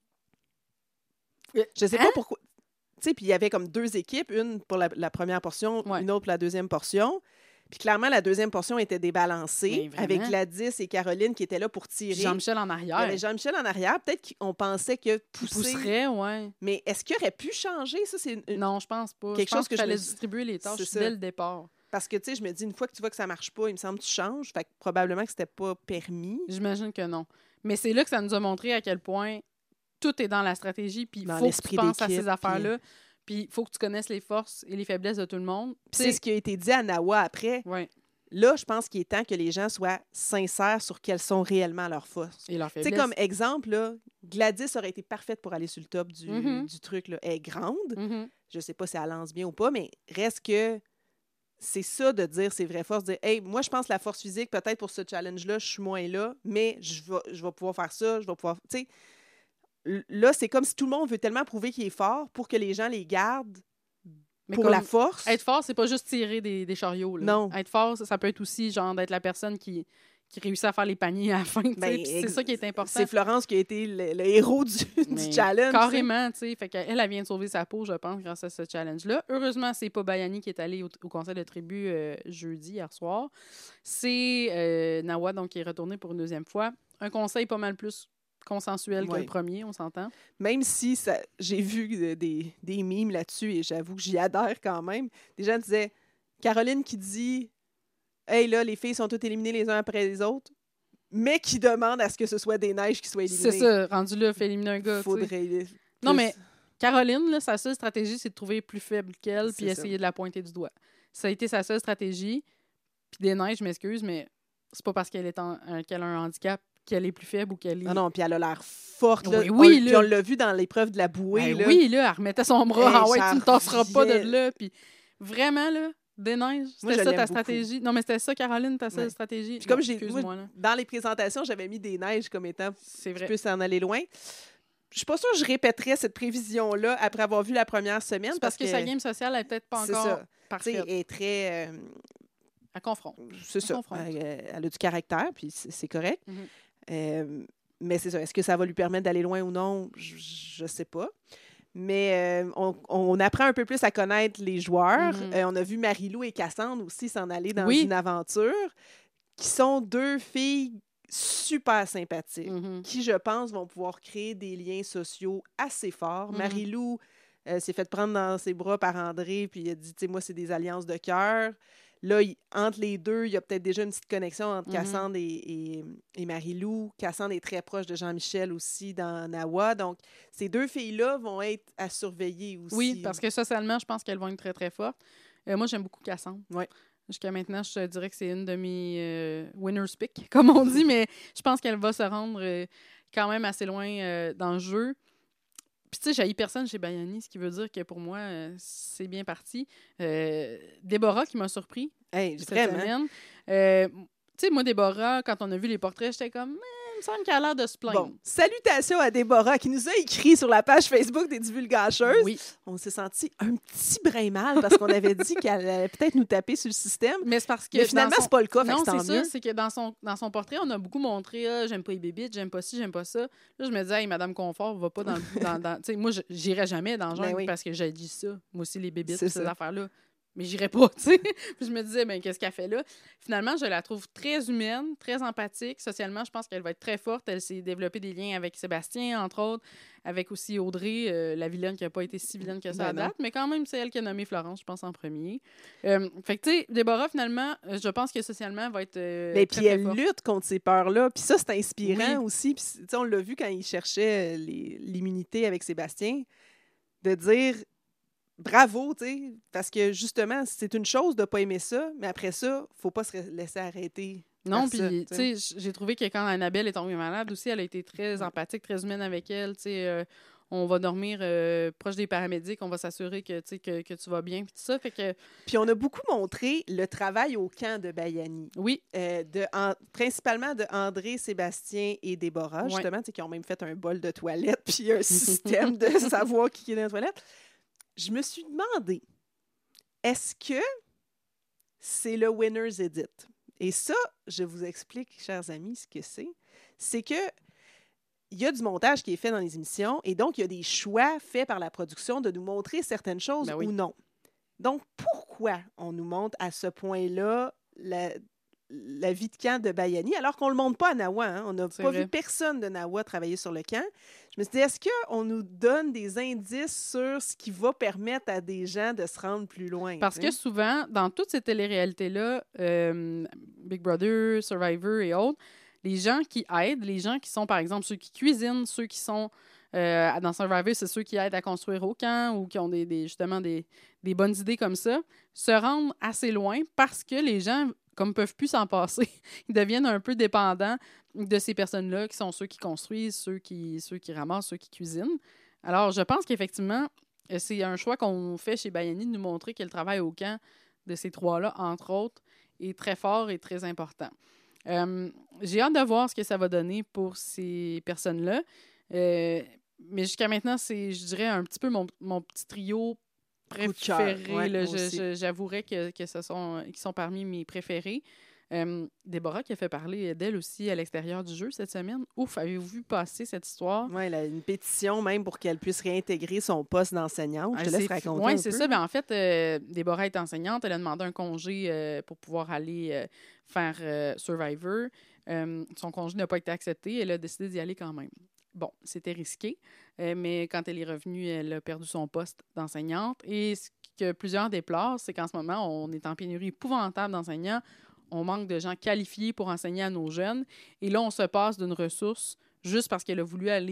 Je sais Hein? pas pourquoi. Tu sais, puis il y avait comme deux équipes, une pour la, la première portion, Ouais. une autre pour la deuxième portion. Puis clairement, la deuxième portion était débalancée, Mais vraiment. avec Gladys et Caroline qui étaient là pour tirer. Jean-Michel en Il y arrière. avait Jean-Michel en arrière. Peut-être qu'on pensait que Qui pousser... pousserait, ouais. Mais est-ce qu'il aurait pu changer? Ça, c'est une- Non, je pense pas. Quelque je pense chose que qu'il je fallait me dis- distribuer les tâches C'est ça. dès le départ. Parce que, tu sais, je me dis, une fois que tu vois que ça marche pas, il me semble que tu changes. Fait que probablement que c'était pas permis. J'imagine que non. Mais c'est là que ça nous a montré à quel point tout est dans la stratégie, puis il Dans faut que tu l'esprit penses à d'équipe, ces affaires-là, puis il faut que tu connaisses les forces et les faiblesses de tout le monde. Puis c'est ce qui a été dit à Nawa après. Ouais. Là, je pense qu'il est temps que les gens soient sincères sur quelles sont réellement leurs forces. Et leurs Tu sais, faiblesses. comme exemple, là, Gladys aurait été parfaite pour aller sur le top du, Mhm. du truc. Là. Elle est grande. Mhm. Je sais pas si elle lance bien ou pas, mais reste que c'est ça de dire ses vraies forces. De dire, hey, moi, je pense que la force physique, peut-être pour ce challenge-là, je suis moins là, mais je vais, je vais pouvoir faire ça, je vais pouvoir. Tu sais, l- là, c'est comme si tout le monde veut tellement prouver qu'il est fort pour que les gens les gardent Mais pour comme la force. Être fort, c'est pas juste tirer des, des chariots. Là. Non. Être fort, ça, ça peut être aussi genre d'être la personne qui, qui réussit à faire les paniers à la fin. tu sais, Ben, puis c'est ex- ça qui est important. C'est Florence qui a été le, le héros du, du Mais challenge. Carrément, tu sais. Fait qu'elle, elle vient de sauver sa peau, je pense, grâce à ce challenge-là. Heureusement, c'est pas Bayani qui est allé au, au conseil de tribu euh, jeudi, hier soir. C'est euh, Nawa, donc, qui est retourné pour une deuxième fois. Un conseil pas mal plus consensuel que Ouais. le premier, on s'entend. Même si ça, j'ai vu euh, des, des mimes là-dessus et j'avoue que j'y adhère quand même. Des gens disaient Caroline qui dit hey, là, les filles sont toutes éliminées les uns après les autres, mais qui demande à ce que ce soit des neiges qui soient éliminées. C'est ça, rendu là, fait éliminer un gars. tu sais. Faudrait. Non, plus- mais Caroline, là, sa seule stratégie, c'est de trouver plus faible qu'elle puis C'est ça. essayer de la pointer du doigt. Ça a été sa seule stratégie. Puis des neiges, je m'excuse, mais c'est pas parce qu'elle, est en, qu'elle a un handicap qu'elle est plus faible ou qu'elle est... Non, non, puis elle a l'air forte. Là. Oui, oui, on, là. Puis on l'a vu dans l'épreuve de la bouée. Ben là. oui, là, elle remettait son bras. Hey, Ah ouais, ça tu ne tasseras pas de reviait. là. Puis vraiment, là, des neiges, Moi, c'était je ça l'aime ta beaucoup. stratégie. Non, mais c'était ça, Caroline, ta seule Ouais. stratégie. Puis comme Bon, j'ai... excuse-moi, moi, là. dans les présentations, j'avais mis des neiges comme étant... C'est Je vrai. peux s'en aller loin. Je suis pas sûre que je répéterais cette prévision-là après avoir vu la première semaine. C'est parce, parce que, que sa game sociale n'est peut-être pas c'est encore ça. parfaite. Elle est très... Euh, elle confronte. C'est elle ça. confronte. Elle, elle a du caractère, puis c'est, c'est correct. Mm-hmm. Euh, mais c'est ça. Est-ce que ça va lui permettre d'aller loin ou non? Je ne sais pas. Mais euh, on, on apprend un peu plus à connaître les joueurs. Mm-hmm. Euh, on a vu Marie-Lou et Cassandre aussi s'en aller dans oui. une aventure, qui sont deux filles super sympathiques, mm-hmm. qui, je pense, vont pouvoir créer des liens sociaux assez forts. Mm-hmm. Marie-Lou euh, s'est fait prendre dans ses bras par André, puis elle a dit, tu sais, moi, c'est des alliances de cœur. Là, il, entre les deux, il y a peut-être déjà une petite connexion entre mm-hmm. Cassandre et, et, et Marie-Lou. Cassandre est très proche de Jean-Michel aussi dans Nawa. Donc, ces deux filles-là vont être à surveiller aussi. Oui, parce que socialement, je pense qu'elles vont être très, très fortes. Euh, moi, j'aime beaucoup Cassandre. Oui. Jusqu'à maintenant, je te dirais que c'est une de mes euh, winner's pick, comme on dit, mais je pense qu'elle va se rendre euh, quand même assez loin euh, dans le jeu. Puis, tu sais, j'haïs personne chez Bayani, ce qui veut dire que pour moi, euh, c'est bien parti. Euh, Déborah qui m'a surpris hey, cette vraiment. semaine. Euh, tu sais, moi, Déborah, quand on a vu les portraits, j'étais comme... il me semble qu'elle a l'air de se plaindre. Bon, salutations à Déborah qui nous a écrit sur la page Facebook des Divulgacheuses. Oui. On s'est senti un petit brin mal parce qu'on avait dit qu'elle allait peut-être nous taper sur le système. Mais c'est parce que... Mais finalement, son... c'est pas le cas. Non, c'est ça, mieux. c'est que dans son, dans son portrait, on a beaucoup montré ah, « j'aime pas les bébites, j'aime pas ci, j'aime pas ça ». Là, je me disais hey, « Madame Confort, va pas dans... dans, dans... » Tu sais, moi, j'irais jamais dans le genre oui. parce que j'ai dit ça. Moi aussi, les bébites, ces affaires-là. Mais j'irais pas, tu sais. Puis je me disais, ben qu'est-ce qu'elle fait là? Finalement, je la trouve très humaine, très empathique. Socialement, je pense qu'elle va être très forte. Elle s'est développée des liens avec Sébastien, entre autres, avec aussi Audrey, euh, la vilaine qui n'a pas été si vilaine que ça à ben date. Mais quand même, c'est elle qui a nommé Florence, je pense, en premier. Euh, fait que, tu sais, Déborah, finalement, je pense que socialement, elle va être euh, mais très, puis très elle forte. lutte contre ces peurs-là. Puis ça, c'est inspirant oui. aussi. Puis, tu sais, on l'a vu quand il cherchait les, l'immunité avec Sébastien, de dire... Bravo, tu sais, parce que justement, c'est une chose de ne pas aimer ça, mais après ça, il ne faut pas se laisser arrêter. Non, puis, tu sais, j'ai trouvé que quand Annabelle est tombée malade aussi, elle a été très empathique, très humaine avec elle, tu sais. Euh, on va dormir euh, proche des paramédics, on va s'assurer que, que, que tu vas bien, puis tout ça, fait que... Puis on a beaucoup montré le travail au camp de Bayani. Oui. Euh, de, en, principalement de André, Sébastien et Déborah, ouais. justement, tu sais, qui ont même fait un bol de toilette, puis un système de savoir qui est dans la toilette. Je me suis demandé, est-ce que c'est le Winner's Edit? Et ça, je vous explique, chers amis, ce que c'est. C'est que il y a du montage qui est fait dans les émissions et donc il y a des choix faits par la production de nous montrer certaines choses ben oui. ou non. Donc, pourquoi on nous montre à ce point-là la, la vie de camp de Bayani, alors qu'on ne le montre pas à Nawa? Hein? On n'a pas vrai. vu personne de Nawa travailler sur le camp. Je me suis dit, est-ce qu'on nous donne des indices sur ce qui va permettre à des gens de se rendre plus loin? Parce hein? que souvent, dans toutes ces téléréalités-là, euh, Big Brother, Survivor et autres, les gens qui aident, les gens qui sont, par exemple, ceux qui cuisinent, ceux qui sont... Euh, dans Survivor, c'est ceux qui aident à construire au camp ou qui ont des, des, justement des, des bonnes idées comme ça, se rendent assez loin parce que les gens, comme ne peuvent plus s'en passer, ils deviennent un peu dépendants de ces personnes-là qui sont ceux qui construisent, ceux qui, ceux qui ramassent, ceux qui cuisinent. Alors, je pense qu'effectivement, c'est un choix qu'on fait chez Bayani de nous montrer que le travail au camp de ces trois-là, entre autres, est très fort et très important. Euh, j'ai hâte de voir ce que ça va donner pour ces personnes-là. Euh, mais jusqu'à maintenant, c'est, je dirais, un petit peu mon, mon petit trio préféré. Ouais, là, je, je, j'avouerais que, que ce sont, qu'ils sont parmi mes préférés. Euh, Déborah qui a fait parler d'elle aussi à l'extérieur du jeu cette semaine. Ouf, avez-vous vu passer cette histoire? Oui, elle a une pétition même pour qu'elle puisse réintégrer son poste d'enseignante. Je te laisse raconter Oui, un c'est peu. ça. Ben, en fait, euh, Déborah est enseignante. Elle a demandé un congé euh, pour pouvoir aller euh, faire euh, Survivor. Euh, son congé n'a pas été accepté. Elle a décidé d'y aller quand même. Bon, c'était risqué, euh, mais quand elle est revenue, elle a perdu son poste d'enseignante. Et ce que plusieurs déplorent, c'est qu'en ce moment, on est en pénurie épouvantable d'enseignants. On manque de gens qualifiés pour enseigner à nos jeunes. Et là, on se passe d'une ressource juste parce qu'elle a voulu aller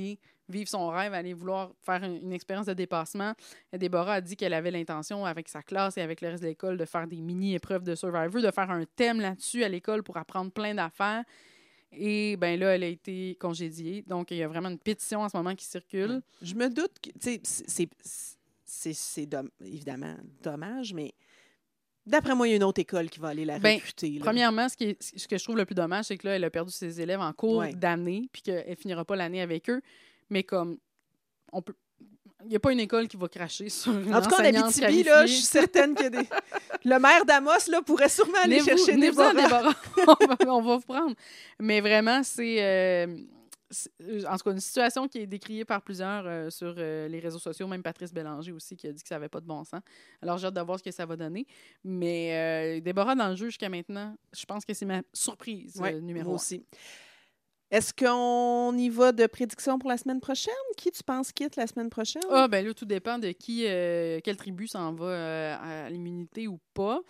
vivre son rêve, aller vouloir faire une, une expérience de dépassement. Et Déborah a dit qu'elle avait l'intention, avec sa classe et avec le reste de l'école, de faire des mini-épreuves de Survivor, de faire un thème là-dessus à l'école pour apprendre plein d'affaires. Et bien là, elle a été congédiée. Donc, il y a vraiment une pétition en ce moment qui circule. Je me doute que, tu sais, c'est, c'est, c'est dom- évidemment dommage, mais d'après moi, il y a une autre école qui va aller la ben, recruter. Là. Premièrement, ce, qui est, ce que je trouve le plus dommage, c'est que là, elle a perdu ses élèves en cours ouais. d'année, puis qu'elle ne finira pas l'année avec eux. Mais comme, on peut... Il n'y a pas une école qui va cracher sur une En tout cas, en Abitibi, là, je suis certaine que des... le maire d'Amos là, pourrait sûrement aller Venez-vous, chercher Déborah. Déborah. on, va, on va vous prendre. Mais vraiment, c'est, euh, c'est... En tout cas, une situation qui est décriée par plusieurs euh, sur euh, les réseaux sociaux, même Patrice Bélanger aussi, qui a dit que ça n'avait pas de bon sens. Alors, j'ai hâte de voir ce que ça va donner. Mais euh, Déborah, dans le jeu jusqu'à maintenant, je pense que c'est ma surprise ouais, euh, numéro moi un. aussi. Est-ce qu'on y va de prédiction pour la semaine prochaine? Qui tu penses quitte la semaine prochaine? Ah, ben là, tout dépend de qui, euh, quelle tribu s'en va euh, à l'immunité ou pas.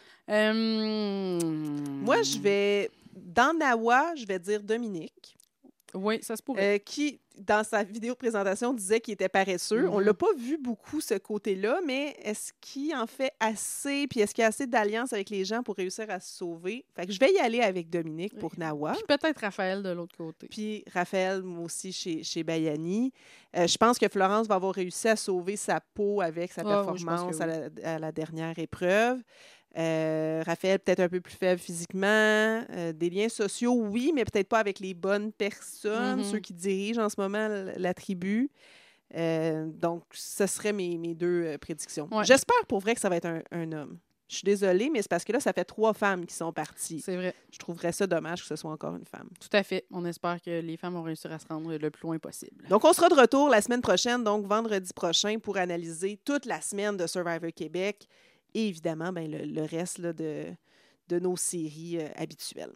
Euh... Moi, je vais... Dans Nawa, je vais dire Dominique. Oui, ça se pourrait. Euh, qui, dans sa vidéo de présentation, disait qu'il était paresseux. Mm-hmm. On ne l'a pas vu beaucoup, ce côté-là, mais est-ce qu'il en fait assez? Puis est-ce qu'il y a assez d'alliance avec les gens pour réussir à se sauver? Fait que je vais y aller avec Dominique pour Nawa. Puis peut-être Raphaël de l'autre côté. Puis Raphaël, moi aussi, chez, chez Bayani. Euh, je pense que Florence va avoir réussi à sauver sa peau avec sa oh, performance oui, à, la, à la dernière épreuve. Euh, Raphaël, peut-être un peu plus faible physiquement. Euh, des liens sociaux, oui, mais peut-être pas avec les bonnes personnes, mm-hmm. ceux qui dirigent en ce moment la, la tribu. Euh, donc, ce seraient mes, mes deux euh, prédictions. Ouais. J'espère pour vrai que ça va être un, un homme. Je suis désolée, mais c'est parce que là, ça fait trois femmes qui sont parties. C'est vrai. Je trouverais ça dommage que ce soit encore une femme. Tout à fait. On espère que les femmes vont réussir à se rendre le plus loin possible. Donc, on sera de retour la semaine prochaine, donc vendredi prochain, pour analyser toute la semaine de Survivor Québec. Et évidemment, ben, le, le reste là, de, de nos séries euh, habituelles.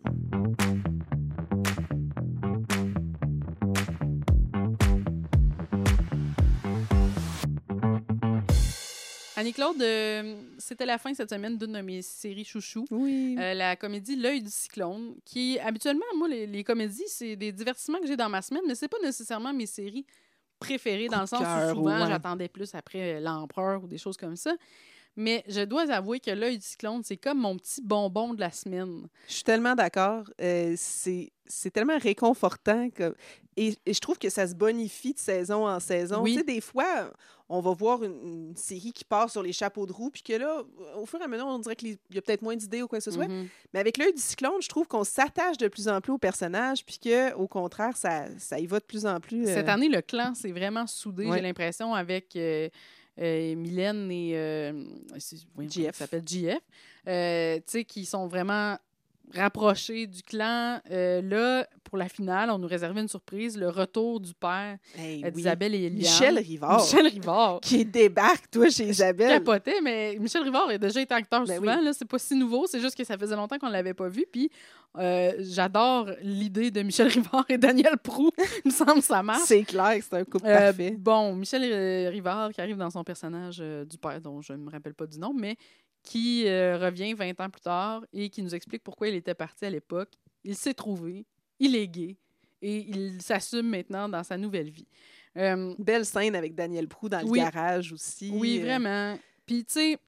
Annie-Claude, euh, c'était la fin cette semaine d'une de mes séries chouchous. Oui. Euh, la comédie L'œil du cyclone, qui, habituellement, moi, les, les comédies, c'est des divertissements que j'ai dans ma semaine, mais c'est pas nécessairement mes séries préférées, dans le sens où souvent, ouais. j'attendais plus après L'Empereur ou des choses comme ça. Mais je dois avouer que L'œil du cyclone, c'est comme mon petit bonbon de la semaine. Je suis tellement d'accord. Euh, c'est, c'est tellement réconfortant. Que... Et, et je trouve que ça se bonifie de saison en saison. Oui. Tu sais, des fois, on va voir une, une série qui part sur les chapeaux de roue, puis que là, au fur et à mesure, on dirait qu'il y a peut-être moins d'idées ou quoi que ce soit. Mm-hmm. Mais avec L'œil du cyclone, je trouve qu'on s'attache de plus en plus aux personnages, puis qu'au contraire, ça, ça y va de plus en plus. Euh... Cette année, le clan s'est vraiment soudé, ouais. j'ai l'impression, avec... Euh... Euh, Mylène et euh, oui, J F. Ça s'appelle J F, euh, tu sais, qui sont vraiment rapprochés du clan. Euh, là, pour la finale, on nous réservait une surprise, le retour du père hey, euh, d'Isabelle oui. et Eliane. Michel Rivard. Michel Rivard. Qui débarque, toi, chez Isabelle. Je capotais, mais Michel Rivard a déjà été acteur ben souvent. Oui. Là, c'est pas si nouveau, c'est juste que ça faisait longtemps qu'on ne l'avait pas vu. Puis euh, j'adore l'idée de Michel Rivard et Daniel Proulx. Il me semble que ça marche. C'est clair, c'est un couple euh, parfait. Bon, Michel Rivard qui arrive dans son personnage euh, du père, dont je ne me rappelle pas du nom, mais qui euh, revient vingt ans plus tard et qui nous explique pourquoi il était parti à l'époque. Il s'est trouvé, il est gay et il s'assume maintenant dans sa nouvelle vie. Euh, Belle scène avec Daniel Proulx dans oui, le garage aussi. Oui, vraiment. Puis, tu sais,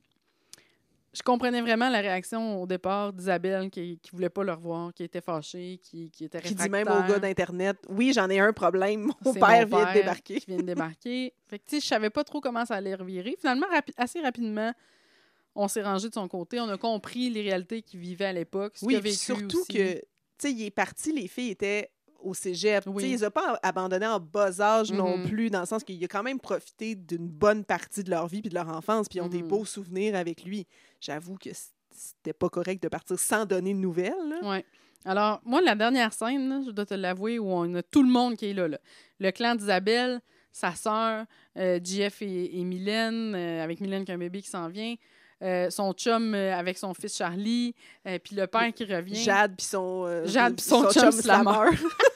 je comprenais vraiment la réaction au départ d'Isabelle qui ne voulait pas le revoir, qui était fâchée, qui, qui était réfractaire. Qui dit même au gars d'Internet, oui, j'en ai un problème, mon C'est père, mon vient de débarquer. Qui vient de débarquer. Fait que, tu sais, je savais pas trop comment ça allait revirer. Finalement, rapi- assez rapidement, on s'est rangé de son côté. On a compris les réalités qu'il vivait à l'époque. Ce oui, qu'il a vécu surtout aussi. que, tu sais, il est parti, les filles étaient au cégep. Oui. Il les a pas abandonnés en bas âge mm-hmm. non plus, dans le sens qu'il a quand même profité d'une bonne partie de leur vie puis de leur enfance, puis ils ont mm-hmm. des beaux souvenirs avec lui. J'avoue que c'était pas correct de partir sans donner de nouvelles. Oui. Alors, moi, la dernière scène, là, je dois te l'avouer, où on a tout le monde qui est là. là. Le clan d'Isabelle, sa sœur, euh, J F et, et Mylène, euh, avec Mylène qui a un bébé qui s'en vient. Euh, son chum euh, avec son fils Charlie, euh, puis le père qui revient. Jade puis son, euh, Jade puis son, son chum, chum Slammer.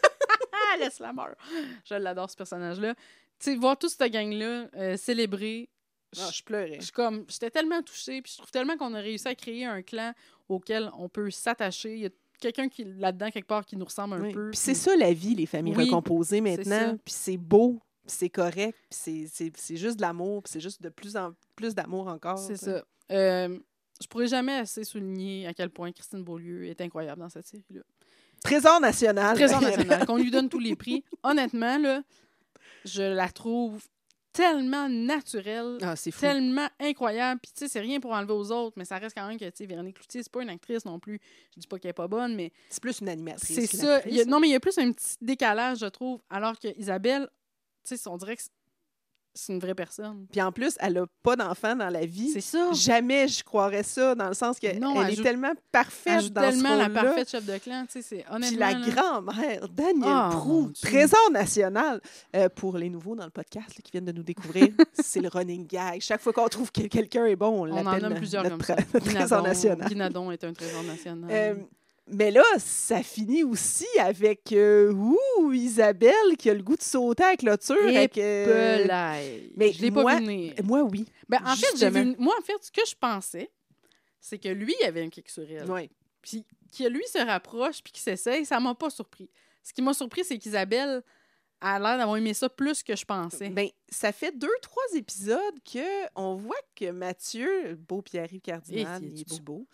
Le Slammer. Je l'adore, ce personnage-là. Tu sais, voir toute cette gang-là euh, célébrer. Ah, je pleurais. Je, comme, j'étais tellement touchée, puis je trouve tellement qu'on a réussi à créer un clan auquel on peut s'attacher. Il y a quelqu'un qui, là-dedans, quelque part, qui nous ressemble un oui. peu. Puis c'est ça, la vie, les familles oui, recomposées maintenant. Puis c'est beau. puis c'est correct, puis c'est, c'est, c'est juste de l'amour, puis c'est juste de plus en plus d'amour encore. C'est t'sais. ça. Euh, je pourrais jamais assez souligner à quel point Christine Beaulieu est incroyable dans cette série-là. Trésor national. Trésor national, qu'on lui donne tous les prix. Honnêtement, là, je la trouve tellement naturelle, Ah, c'est fou. tellement incroyable. Puis, tu sais, c'est rien pour enlever aux autres, mais ça reste quand même que, tu sais, Véronique Cloutier, c'est pas une actrice non plus. Je dis pas qu'elle est pas bonne, mais... C'est plus une animatrice. C'est ça. Il y a, non, mais il y a plus un petit décalage, je trouve. Alors que Isabelle, tu sais, on dirait que c'est une vraie personne. Puis en plus, elle a pas d'enfant dans la vie. C'est ça. Jamais je croirais ça, dans le sens qu'elle est joue, tellement parfaite elle joue dans tellement ce rôle-là. la parfaite chef de clan, tu sais, c'est honnêtement... Puis la là... grand-mère, Danielle oh, Proulx, trésor national. Euh, pour les nouveaux dans le podcast là, qui viennent de nous découvrir, c'est le running gag. Chaque fois qu'on trouve que quelqu'un est bon, on, on l'appelle en nomme plusieurs notre, comme ça. notre trésor national. Guinadon est un trésor national. Euh, mais là, ça finit aussi avec euh, ouh, Isabelle qui a le goût de sauter à la clôture. Et avec, euh, mais je l'ai pas moi, vu venir. Moi, oui. Ben, en fait, j'ai Justement. vu, moi, en fait, ce que je pensais, c'est que lui, il avait un kick sur elle. Ouais. Puis que lui se rapproche puis qu'il s'essaye, ça m'a pas surpris. Ce qui m'a surpris, c'est qu'Isabelle a l'air d'avoir aimé ça plus que je pensais. Ben, ça fait deux, trois épisodes qu'on voit que Mathieu, beau Pierre-Yves Cardinal, Et il c'est est beau,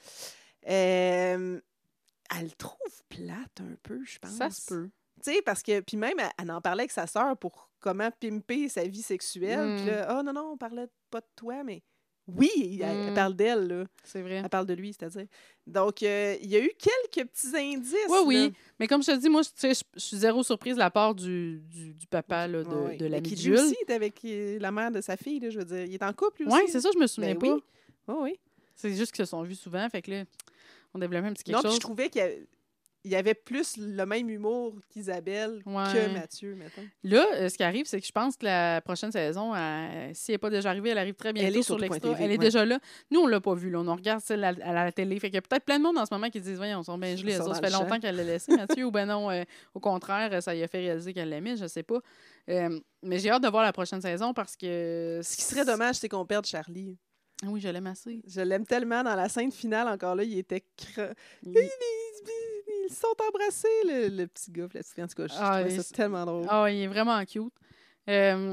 euh, elle le trouve plate un peu, je pense. Ça se peut. Tu sais, parce que, puis même, elle, elle en parlait avec sa sœur pour comment pimper sa vie sexuelle. Mm. Puis là, oh non, non, on parlait pas de toi, mais oui, elle, elle Mm. parle d'elle, là. C'est vrai. Elle parle de lui, c'est-à-dire. Donc, euh, il y a eu quelques petits indices. Oui, oui. là. Mais comme je te dis, moi, tu sais, je je suis zéro surprise de la part du, du, du papa là, de, Ouais, de mais l'ami qui de lui Jules. aussi est avec euh, la mère de sa fille, là, je veux dire. Il est en couple, lui Oui, aussi. c'est ça, je me souviens Ben pas. oui. Oui, oui. C'est juste qu'ils se sont vus souvent, fait que là, on développait un petit quelque Non, puis chose. je trouvais qu'il y avait, il y avait plus le même humour qu'Isabelle Ouais. que Mathieu, mettons. Là, euh, ce qui arrive, c'est que je pense que la prochaine saison, elle- si elle n'est pas déjà arrivée, elle arrive très bientôt Elle est sur sur l'extra. Point T V, Elle est ouais. déjà là. Nous, on l'a pas vue. Là. On en regarde celle à, à la télé. Fait qu'il y a peut-être plein de monde en ce moment qui disent voyons, on sont bien gelés. Ils Ça, sont ça dans fait le longtemps champ. qu'elle l'a laissé, Mathieu. Ou ben non, euh, au contraire, ça lui a fait réaliser qu'elle l'aimait. Je sais pas. Euh, mais j'ai hâte de voir la prochaine saison parce que... Ce qui serait dommage, c'est qu'on perde Charlie. Ah oui, je l'aime assez. Je l'aime tellement. Dans la scène finale, encore là, il était... Cre... Il- Ils, ils- ils sont embrassés, le, le petit gars. La petite... En tout cas, je Ah, trouvais il- ça tellement drôle. Ah, il est vraiment cute. Euh,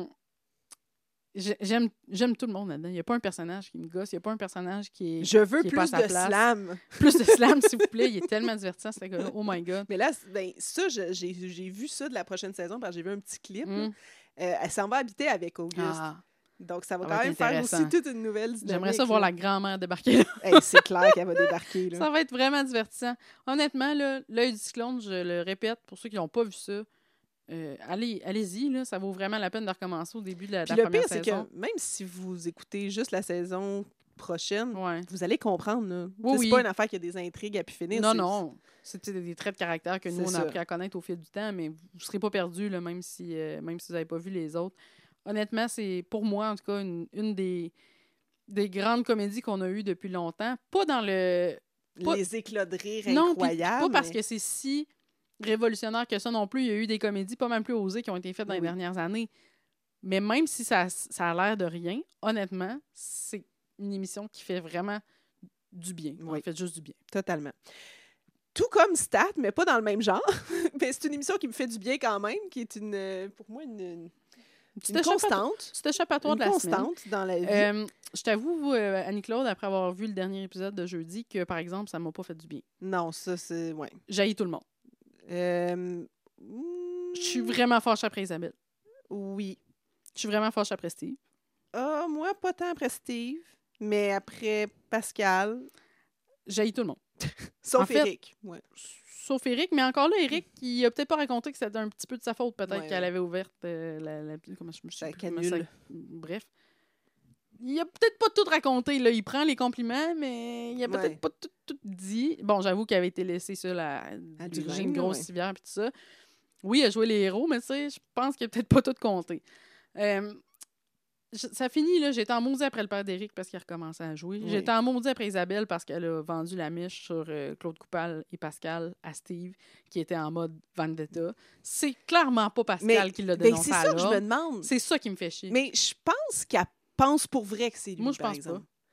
j'ai- J'aime j'aime tout le monde là-dedans. Il n'y a pas un personnage qui me gosse. Il n'y a pas un personnage qui est. Je veux qui est pas à plus sa de place. slam. Plus de slam, s'il vous plaît. Il est tellement divertissant, ce gars-là. Oh my God. Mais là, c- ben, ça, je- j'ai j'ai vu ça de la prochaine saison parce que j'ai vu un petit clip. là. Mm. Euh, elle s'en va habiter avec Auguste. Ah, Donc, ça va Ça quand va même être faire intéressant. aussi toute une nouvelle dynamique. j'aimerais ça voir là. la grand-mère débarquer là. Hey, c'est clair qu'elle va débarquer. Là. Ça va être vraiment divertissant. Honnêtement, là, l'œil du cyclone, je le répète, pour ceux qui n'ont pas vu ça, euh, allez, allez-y, là, ça vaut vraiment la peine de recommencer au début de la, de Puis la le pire, première c'est saison. que même si vous écoutez juste la saison prochaine, Ouais. vous allez comprendre. Là. Oui, Tu sais, c'est oui. pas une affaire qui a des intrigues à pu finir. Non, c'est- non. C'est tu sais, des traits de caractère que nous, C'est on a ça. appris à connaître au fil du temps, mais vous ne serez pas perdus, là, même si, euh, même si vous n'avez pas vu les autres. Honnêtement, c'est pour moi, en tout cas, une, une des, des grandes comédies qu'on a eues depuis longtemps. Pas dans le... pas- Les éclats de rire Non, puis incroyables. pas parce mais- que c'est si révolutionnaire que ça non plus. Il y a eu des comédies pas mal plus osées qui ont été faites dans les Oui. dernières années. Mais même si ça, ça a l'air de rien, honnêtement, c'est une émission qui fait vraiment du bien. Oui. Elle fait juste du bien. Totalement. Tout comme Stat, mais pas dans le même genre. Mais c'est une émission qui me fait du bien quand même, qui est une, euh, pour moi une, une, Petit une échappatoire- constante. petit échappatoire Une de la semaine. constante dans la vie. Euh, je t'avoue, vous, euh, Annie-Claude, après avoir vu le dernier épisode de jeudi, que, par exemple, ça m'a pas fait du bien. Non, ça, c'est... Ouais. J'haïs tout le monde. Euh, Je suis vraiment fâchée après Isabelle. Oui. Je suis vraiment fâchée après Steve. Ah, moi, pas tant après Steve, mais après Pascal, J'haïs tout le monde. sauf En fait- Eric. Ouais. Sauf Eric, mais encore là, Eric, il a peut-être pas raconté que c'était un petit peu de sa faute, peut-être Ouais, qu'elle ouais. avait ouverte euh, la, la, comment je, je sais La plus comment canule. ça- Bref. Il a peut-être pas tout raconté, là. Il prend les compliments, mais il a peut-être Ouais. pas tout, tout dit. Bon, j'avoue qu'il avait été laissé seul à, À diriger lui-même, une là, grosse ouais. civière et tout ça. Oui, il a joué les héros, mais tu sais, je pense qu'il a peut-être pas tout compté. Euh, je- ça finit, là. J'étais en maudit après le père d'Éric parce qu'il a recommencé à jouer. Oui. J'étais en maudit après Isabelle parce qu'elle a vendu la miche sur euh, Claude Coupal et Pascal à Steve, qui était en mode vendetta. C'est clairement pas Pascal Mais qui l'a ben, dénoncé c'est à ça que je l'ordre. me demande. C'est ça qui me fait chier. Mais je pense qu'elle pense pour vrai que c'est lui, Moi, je par pense exemple. pas.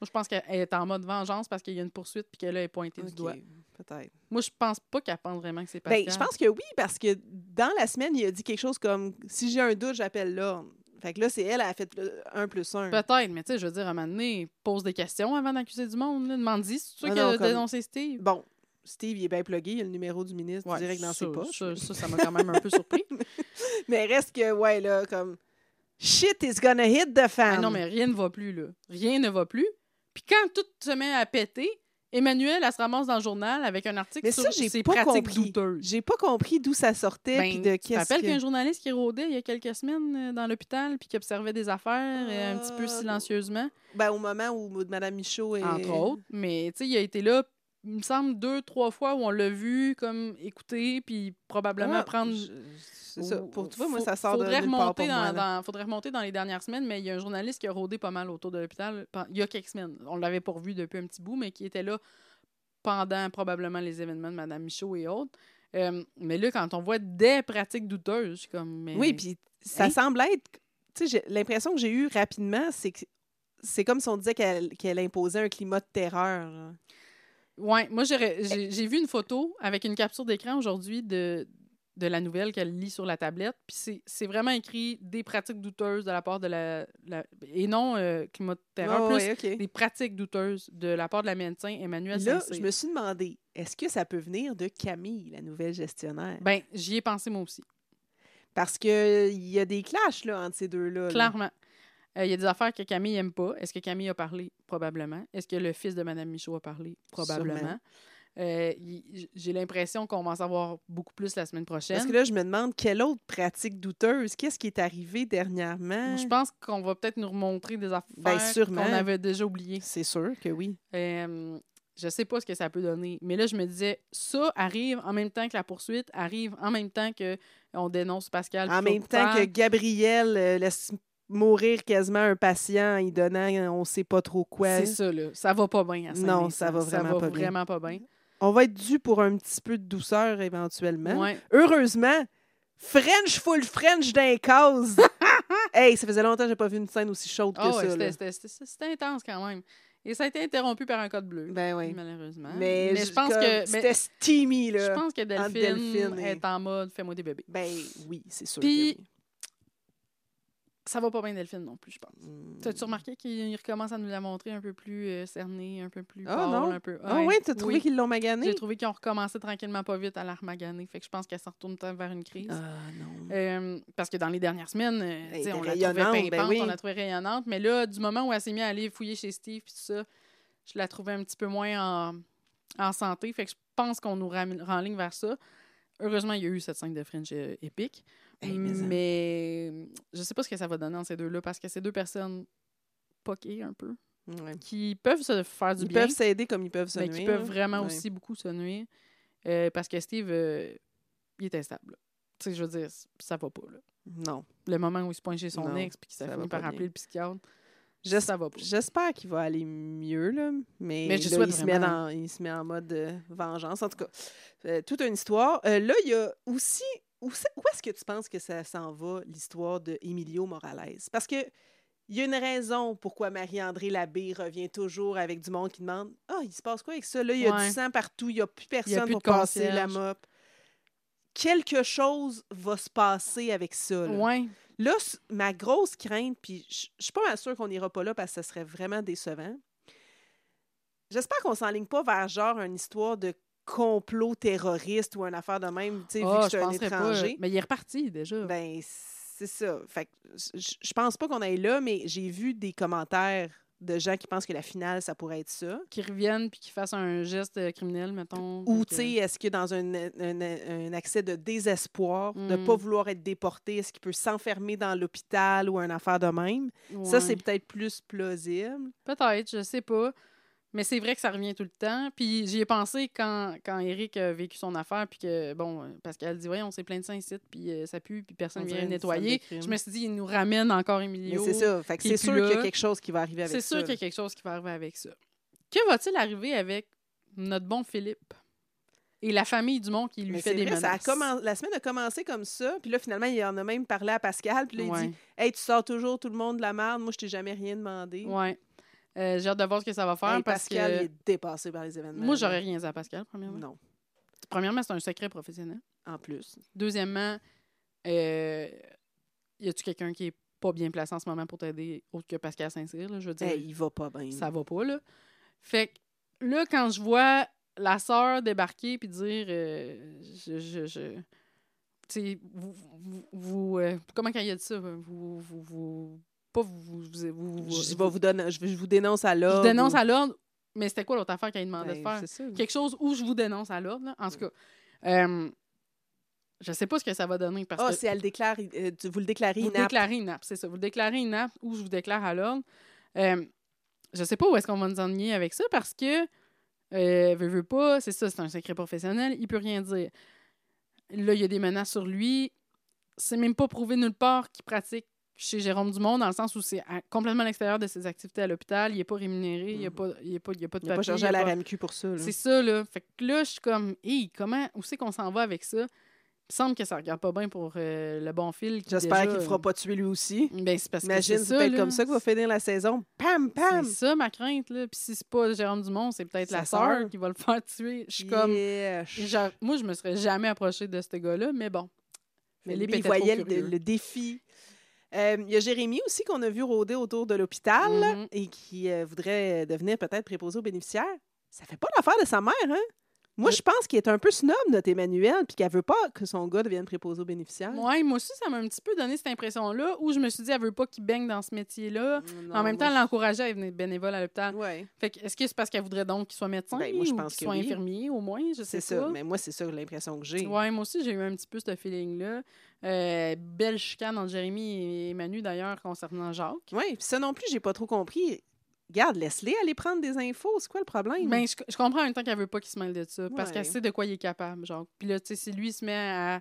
Moi, je pense qu'elle est en mode vengeance parce qu'il y a une poursuite puis qu'elle est pointée okay, du doigt. Peut-être. Moi, je pense pas qu'elle pense vraiment que c'est Pascal. Ben, je pense que oui, parce que dans la semaine, il a dit quelque chose comme « Si j'ai un doute, j'appelle l'ordre ». Fait que là, c'est elle, elle a fait un plus un. Peut-être, mais tu sais, je veux dire, à un moment donné, pose des questions avant d'accuser du monde. Demande-y si tu veux Ah qu'elle non, a comme- dénoncé Steve. Bon, Steve, il est bien plugué, il a le numéro du ministre Ouais, direct dans ça, ses poches. Ça, ça, ça m'a quand même un peu surpris. Mais reste que, ouais, là, comme « Shit is gonna hit the fan ». Ah non, mais rien ne va plus, là. Rien ne va plus. Puis quand tout se met à péter, Emmanuelle, elle se ramasse dans le journal avec un article Mais sur ça, j'ai ses pas pratiques compris. douteuses. J'ai pas compris d'où ça sortait, Ben, puis de tu te qu'est-ce rappelles que... qu'il y a un journaliste qui rôdait il y a quelques semaines euh, dans l'hôpital puis qui observait des affaires euh, un petit peu Ah, silencieusement, Ben, au moment où Mme Michaud est... entre autres. Mais, tu sais, il a été là, il me semble, deux, trois fois où on l'a vu comme écouter puis probablement Ah, prendre... je- C'est ça. Ou- Pour toi, moi, faut- ça sort de faudrait nulle part remonter pour moi, dans, là. dans- faudrait remonter dans les dernières semaines, mais il y a un journaliste qui a rôdé pas mal autour de l'hôpital pen- il y a quelques semaines. On l'avait pas revu depuis un petit bout, mais qui était là pendant probablement les événements de Mme Michaud et autres. Euh, mais là, quand on voit des pratiques douteuses, je suis comme... Mais... Oui, puis ça Hein? semble être... Tu sais, j'ai- l'impression que j'ai eue rapidement, c'est que c'est comme si on disait qu'elle qu'elle imposait un climat de terreur. là. Ouais, moi, j'ai j'ai- j'ai vu une photo avec une capture d'écran aujourd'hui de, de la nouvelle qu'elle lit sur la tablette. Puis c'est- c'est vraiment écrit des pratiques douteuses de la part de la. la- et non euh, climat de terreur, Ah, plus ouais, OK. des pratiques douteuses de la part de la médecin Emmanuelle Là, Saint-Cyr. je me suis demandé, est-ce que ça peut venir de Camille, la nouvelle gestionnaire? Ben, j'y ai pensé moi aussi. Parce qu'il y a des clashs là, entre ces deux-là. là. Clairement. Euh, Il y a des affaires que Camille n'aime pas. Est-ce que Camille a parlé? Probablement. Est-ce que le fils de Mme Michaud a parlé? Probablement. Sûrement. Euh, y- J'ai l'impression qu'on va en savoir beaucoup plus la semaine prochaine. Parce que là, je me demande, quelle autre pratique douteuse? Qu'est-ce qui est arrivé dernièrement? Je pense qu'on va peut-être nous remontrer des affaires Ben, sûrement. qu'on avait déjà oubliées. C'est sûr que oui. Euh, je sais pas ce que ça peut donner. Mais là, je me disais, ça arrive en même temps que la poursuite, arrive en même temps qu'on dénonce Pascal. En puis même Claude temps que Coupable. Gabriel euh, laisse mourir quasiment un patient en y donnant on sait pas trop quoi. C'est ça, là. Ça va pas bien à Non, Saint-Vincent. ça va vraiment ça va pas bien. vraiment pas bien. On va être dû pour un petit peu de douceur éventuellement. Ouais. Heureusement, French full French d'un cause. Hey, ça faisait longtemps que j'ai pas vu une scène aussi chaude que Ah ouais, ça. là. c'était- c'était c'était- c'était intense quand même. Et ça a été interrompu par un code bleu. Ben oui. Malheureusement. Mais, je pense que. mais c'était steamy là. je pense que entre Delphine, Delphine et- est en mode fais-moi des bébés. Ben oui, c'est sûr. Puis, que oui. Ça va pas bien Delphine non plus, je pense. Hmm. T'as-tu remarqué qu'il recommence à nous la montrer un peu plus euh, cernée, un peu plus Ah, pâle, non. un peu... Ah ouais, t'as trouvé oui. qu'ils l'ont magané? J'ai trouvé qu'ils ont recommencé tranquillement pas vite à la remaganer. Fait que je pense qu'elle s'en retourne vers une crise. Ah non. Euh, parce que dans les dernières semaines, euh, Elle tu sais, était on la trouvait rayonnante, pimpante, ben oui. on la trouvait rayonnante. Mais là, du moment où elle s'est mise à aller fouiller chez Steve puis tout ça, je la trouvais un petit peu moins en, en santé. Fait que je pense qu'on nous ram- renligne vers ça. Heureusement, il y a eu cette scène de Fringe euh, épique. Hey, mais ça- mais je sais pas ce que ça va donner entre ces deux-là parce que c'est deux personnes poquées un peu, Ouais. qui peuvent se faire du Ils bien, peuvent s'aider comme ils peuvent se mais nuire. qui peuvent là. vraiment Ouais. aussi beaucoup se nuire. Euh, parce que Steve, euh, il est instable. là. Tu sais, je veux dire, ça va pas. Là. Non. Le moment où il se pointe chez son Non, ex puis qu'il ça s'est va fini pas par appeler bien. le psychiatre, J'es- ça va pas. J'espère qu'il va aller mieux, là, mais, Mais je là, souhaite il, se met vraiment. dans, il se met en mode euh, vengeance. En tout cas, euh, toute une histoire. Euh, là, il y a aussi... Où, c'est- où est-ce que tu penses que ça s'en va, l'histoire de Emilio Morales? Parce que il y a une raison pourquoi Marie-André Labbé revient toujours avec du monde qui demande « Ah, il se passe quoi avec ça? Là, il y a Ouais. du sang partout, il n'y a plus personne plus pour de passer la concierge. mop. » Quelque chose va se passer avec ça. Là. Ouais. Là, c- ma grosse crainte, puis je je suis pas mal sûre qu'on n'ira pas là parce que ce serait vraiment décevant. J'espère qu'on s'enligne pas vers genre une histoire de complot terroriste ou une affaire de même, tu sais, vu Ah, que je je suis un penserais pas. étranger. Mais il est reparti déjà. Ben, c'est ça. Fait que je je pense pas qu'on aille là, mais j'ai vu des commentaires de gens qui pensent que la finale, ça pourrait être ça. Qui reviennent puis qui fassent un geste euh, criminel, mettons. Ou, puis tu que- sais, est-ce que dans un, un, un accès de désespoir, de ne Mm. pas vouloir être déporté, est-ce qu'il peut s'enfermer dans l'hôpital ou une affaire de même? Ça, Ouais. c'est peut-être plus plausible. Peut-être, je sais pas. Mais c'est vrai que ça revient tout le temps. Puis j'y ai pensé quand, quand Eric a vécu son affaire, puis que, bon, euh, parce qu'elle dit, voyons, c'est plein de sang ici, puis euh, ça pue, puis personne On ne vient dirait le une scène de nettoyer. crime. Je me suis dit, il nous ramène encore Mais Emilio. c'est ça. Fait que qui c'est est sûr plus qu'il y a là. quelque chose qui va arriver avec C'est ça. sûr qu'il y a quelque chose qui va arriver avec ça. Que va-t-il arriver avec notre bon Philippe et la famille Dumont qui lui Mais fait c'est des vrai, ça a menaces? commen- la semaine a commencé comme ça, puis là, finalement, il en a même parlé à Pascal, puis là, il Ouais. dit « Hey, tu sors toujours tout le monde de la merde, moi, je t'ai jamais rien demandé. Ouais. Euh, j'ai hâte de voir ce que ça va faire. Hey, parce Pascal que est dépassé par les événements. moi, j'aurais rien dit à Pascal, premièrement. Non. Premièrement, c'est un secret professionnel. En plus. Deuxièmement, euh, y a-tu quelqu'un qui est pas bien placé en ce moment pour t'aider autre que Pascal Saint-Cyr? Là, je veux dire, Hey, il va pas bien. ça va pas, là. Fait que là, quand je vois la sœur débarquer puis dire euh, je, je, je tu sais, vous, vous, vous euh, comment qu'il a dit ça? Vous, vous, vous, pas vous, vous, vous, vous je, vais vous donner, je, je vous dénonce à l'ordre. Je dénonce ou... à l'ordre, mais c'était quoi l'autre affaire qu'elle demandait ben, de faire? C'est ça. Quelque chose où je vous dénonce à l'ordre, là. En tout cas, euh, je sais pas ce que ça va donner. parce Ah, que c'est elle déclare, euh, vous le déclarez Vous inapte. déclarez inapte, c'est ça. Vous le déclarez inapte ou je vous déclare à l'ordre. Euh, je sais pas où est-ce qu'on va nous ennuyer avec ça parce que, euh, veut, veut pas, c'est ça, c'est un secret professionnel, il peut rien dire. Là, il y a des menaces sur lui. C'est même pas prouvé nulle part qu'il pratique chez Jérôme Dumont, dans le sens où c'est à, complètement à l'extérieur de ses activités à l'hôpital. Il n'est pas rémunéré, il n'y a, pas, il y a, pas, il y a pas de Il n'a papier. pas chargé à la pas... R M Q pour ça. Là. C'est ça, là. Fait que là, je suis comme, hey, comment, où c'est qu'on s'en va avec ça? Il me semble que ça regarde pas bien pour euh, le bon fil. J'espère déjà, qu'il ne fera pas tuer lui aussi. Ben, c'est parce Imagine, que c'est ça, peut être là. comme ça que va finir la saison. Pam, pam! C'est ça, ma crainte, là. Puis si c'est pas Jérôme Dumont, c'est peut-être Sa la sœur sœur. qui va le faire tuer. Je suis Yeah. comme... Genre, moi, je me serais jamais approchée de ce gars-là, mais bon. Mais Philippe lui, il était voyait trop le, curieux. le défi. Euh, Il y a Jérémy aussi qu'on a vu rôder autour de l'hôpital Mhm. et qui euh, voudrait devenir peut-être préposé aux bénéficiaires. Ça fait pas l'affaire de sa mère, hein? Moi, je, je pense qu'il est un peu snob, notre Emmanuel, puis qu'elle veut pas que son gars devienne préposé aux bénéficiaires. Ouais, moi aussi, ça m'a un petit peu donné cette impression-là, où je me suis dit, elle veut pas qu'il baigne dans ce métier-là. Non, en même temps, moi, elle l'encourageait à devenir bénévole à l'hôpital. je- Ouais, Fait que, est-ce que c'est parce qu'elle voudrait donc qu'il soit médecin Ben, moi, je ou pense qu'il que soit oui. infirmier, au moins? Je sais c'est pas. ça. Mais moi, c'est ça l'impression que j'ai. Ouais, moi aussi, j'ai eu un petit peu ce feeling-là. Euh, belle chicane entre Jérémy et Manu, d'ailleurs, concernant Jacques. Oui, puis ça non plus, j'ai pas trop compris. Regarde, laisse-les aller prendre des infos. C'est quoi le problème? Ben, je, je comprends en même temps qu'elle veut pas qu'il se mêle de ça, parce Ouais. qu'elle sait de quoi il est capable, genre. Puis là, tu sais, si lui il se met à,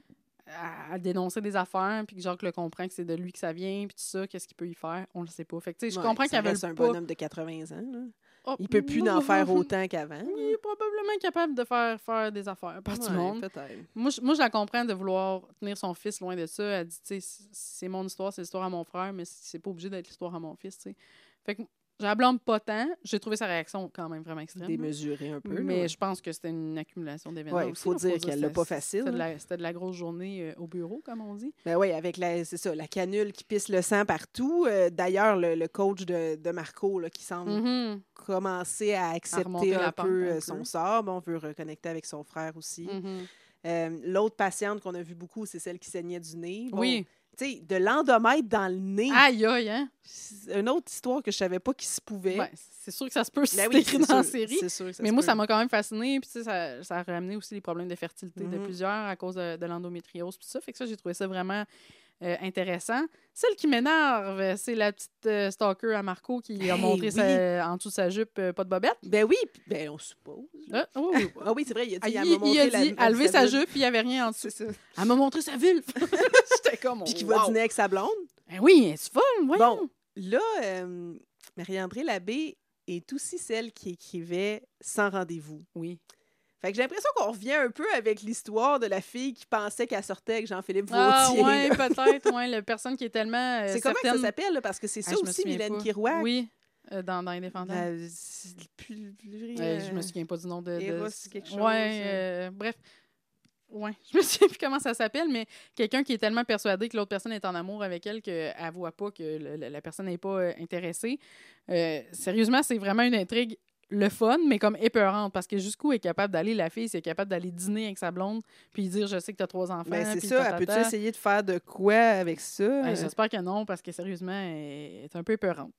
à, à dénoncer des affaires, puis que Jacques le comprend que c'est de lui que ça vient, puis tout ça, qu'est-ce qu'il peut y faire? On le sait pas. Fait que, tu sais, je Ouais, comprends ça qu'elle veut reste un pas... bonhomme de quatre-vingts ans. Là. Oh, Il peut plus en faire autant qu'avant. Il est probablement capable de faire, faire des affaires par tout le Ouais, monde. peut-être. Moi je, moi, je la comprends de vouloir tenir son fils loin de ça. Elle dit, tu sais, c'est mon histoire, c'est l'histoire à mon frère, mais c'est pas obligé d'être l'histoire à mon fils, tu sais. Fait que je la blâme pas tant. J'ai trouvé sa réaction quand même vraiment extrême. Démesuré un peu. Mais là. je pense que c'était une accumulation d'événements. Ouais, il aussi, faut là. dire qu'elle l'a c'était- pas facile, C'était de, hein. la, c'était de la grosse journée euh, au bureau, comme on dit. Ben oui, avec la, c'est ça, la canule qui pisse le sang partout. Euh, d'ailleurs, le, le coach de, de Marco là, qui semble Mhm. commencer à accepter remonter un la pente peu un euh, peu. son sort. Bon, on veut reconnecter avec son frère aussi. Mhm. Euh, L'autre patiente qu'on a vu beaucoup, c'est celle qui saignait du nez. Bon, Oui. Tu sais, de l'endomètre dans le nez. Aïe, aïe, hein? C'est une autre histoire que je savais pas qu'il se pouvait. Ben, c'est sûr que ça se peut si Ben c'est oui, écrit c'est dans la sûr, série. c'est sûr que ça Mais se moi, peut. ça m'a quand même fascinée. Puis, tu sais, ça, ça a ramené aussi les problèmes de fertilité de Mhm. plusieurs à cause de, de l'endométriose. Puis ça, fait que ça, j'ai trouvé ça vraiment euh, intéressant. Celle qui m'énerve, c'est la petite euh, stalker à Marco qui a Hey, montré oui. sa- en dessous de sa jupe euh, pas de bobette. Ben oui, puis- ben on suppose. Ah, oh, oui. Ah oui, c'est vrai, il a dit, Ah, il, il, m'a il montré a la- dit, la- a levé sa vulve. jupe, puis il n'y avait rien en dessous. C'est ça. Elle m'a montré sa vulve. J'étais comme, Puis qui wow. va dîner avec sa blonde. Ben oui, c'est folle, voyons. Bon, là, euh, Marie-André Labbé est aussi celle qui écrivait Sans rendez-vous. Oui. Fait que j'ai l'impression qu'on revient un peu avec l'histoire de la fille qui pensait qu'elle sortait avec Jean-Philippe Ah, Vautier. ouais, là. peut-être, ouais, la personne qui est tellement euh, C'est comment que ça certaine- s'appelle, là? Parce que c'est Ah, ça je me aussi, souviens Mylène pas. Kirouac. Oui, euh, dans, dans Indéfendable. La- c'est plus- plus- Euh, je euh, me souviens pas du nom de... de... Eros quelque chose, Ouais, euh, bref. Ouais, je me souviens plus comment ça s'appelle, mais quelqu'un qui est tellement persuadé que l'autre personne est en amour avec elle qu'elle ne voit pas que le- le- la personne n'est pas euh, intéressée. Euh, sérieusement, c'est vraiment une intrigue le fun, mais comme épeurante, parce que jusqu'où est capable d'aller la fille, c'est capable d'aller dîner avec sa blonde, puis dire « je sais que tu as trois enfants ». Ben, c'est puis ça. tatata. Peux-tu essayer de faire de quoi avec ça? Ben, j'espère que non, parce que sérieusement, elle est un peu épeurante.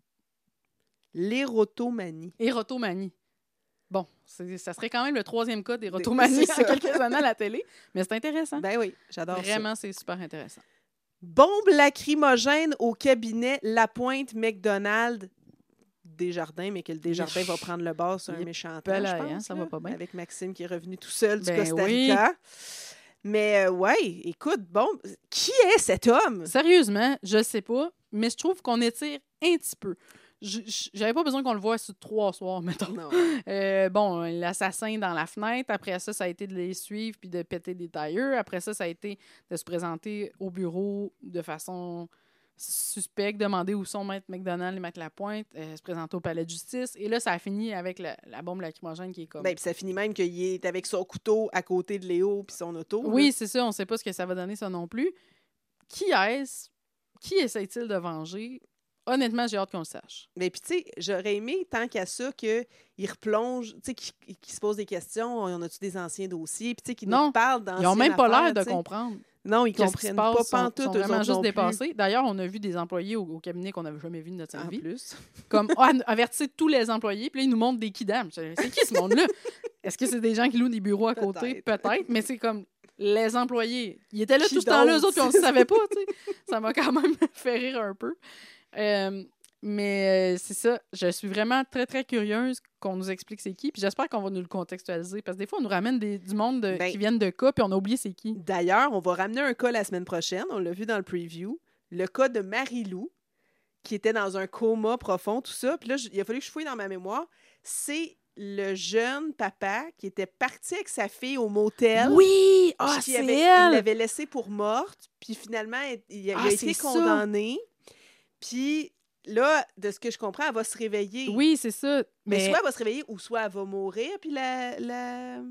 L'érotomanie. Érotomanie. Bon, c'est- ça serait quand même le troisième cas d'érotomanie C'est en ça. quelques années à la télé, mais c'est intéressant. Ben oui, j'adore ça. Vraiment, c'est super intéressant. Bombe lacrymogène au cabinet Lapointe McDonald Desjardins, mais que le Desjardins va prendre le bas sur un Il est méchant temps, pas je là, pense, hein, ça là, va pas bien. avec Maxime qui est revenu tout seul du Ben Costa oui. Rica. Mais euh, ouais, écoute, bon, qui est cet homme? Sérieusement, je sais pas, mais je trouve qu'on étire un petit peu. Je- je- J'avais pas besoin qu'on le voie sur trois soirs, mettons. Non. Euh, bon, l'assassin dans la fenêtre. Après ça, ça a été de les suivre puis de péter des tailleurs. Après ça, ça a été de se présenter au bureau de façon suspect, demander où sont Maître McDonald et Mac Lapointe, euh, se présenter au palais de justice. Et là, ça a fini avec la, la bombe lacrymogène qui est comme... Ben, puis ça finit même qu'il est avec son couteau à côté de Léo puis son auto. Oui, là. c'est ça. On ne sait pas ce que ça va donner, ça non plus. Qui est-ce? Qui essaie-t-il de venger? Honnêtement, j'ai hâte qu'on le sache. Mais puis, tu sais, j'aurais aimé, tant qu'à ça, qu'il replonge, tu sais, qu'il qu'il se pose des questions. On a-tu des anciens dossiers? Puis, tu sais, qu'il nous parle d'anciennes Ils n'ont même pas affaires, l'air de t'sais. comprendre. Non, ils Qu'est-ce qui se comprennent passe? pas pantoute, Ils sont eux vraiment autres juste non plus. dépassés. D'ailleurs, on a vu des employés au, au cabinet qu'on n'avait jamais vu de notre En vie. plus. Comme, ah, avertir tous les employés, puis là, ils nous montrent des kidams. C'est qui ce monde-là? Est-ce que c'est des gens qui louent des bureaux à côté? Peut-être. Peut-être, mais c'est comme les employés. Ils étaient là Qui tout ce temps-là, eux d'autre? autres, puis on ne savait pas, tu sais. Ça m'a quand même fait rire un peu. Euh, mais euh, c'est ça, je suis vraiment très, très curieuse qu'on nous explique c'est qui, puis j'espère qu'on va nous le contextualiser, parce que des fois, on nous ramène des, du monde de, Ben, qui viennent de cas, puis on a oublié c'est qui. D'ailleurs, on va ramener un cas la semaine prochaine, on l'a vu dans le preview, le cas de Marie-Lou, qui était dans un coma profond, tout ça. Puis là, j- il a fallu que je fouille dans ma mémoire. C'est le jeune papa qui était parti avec sa fille au motel. Oui! Ah, puis qui c'est avait- Il elle! l'avait laissée pour morte. Puis finalement, il, il a, Ah, il a c'est été ça. condamné. Puis là, de ce que je comprends, elle va se réveiller. Oui, c'est ça. Mais, Mais, soit elle va se réveiller ou soit elle va mourir. Puis la, la,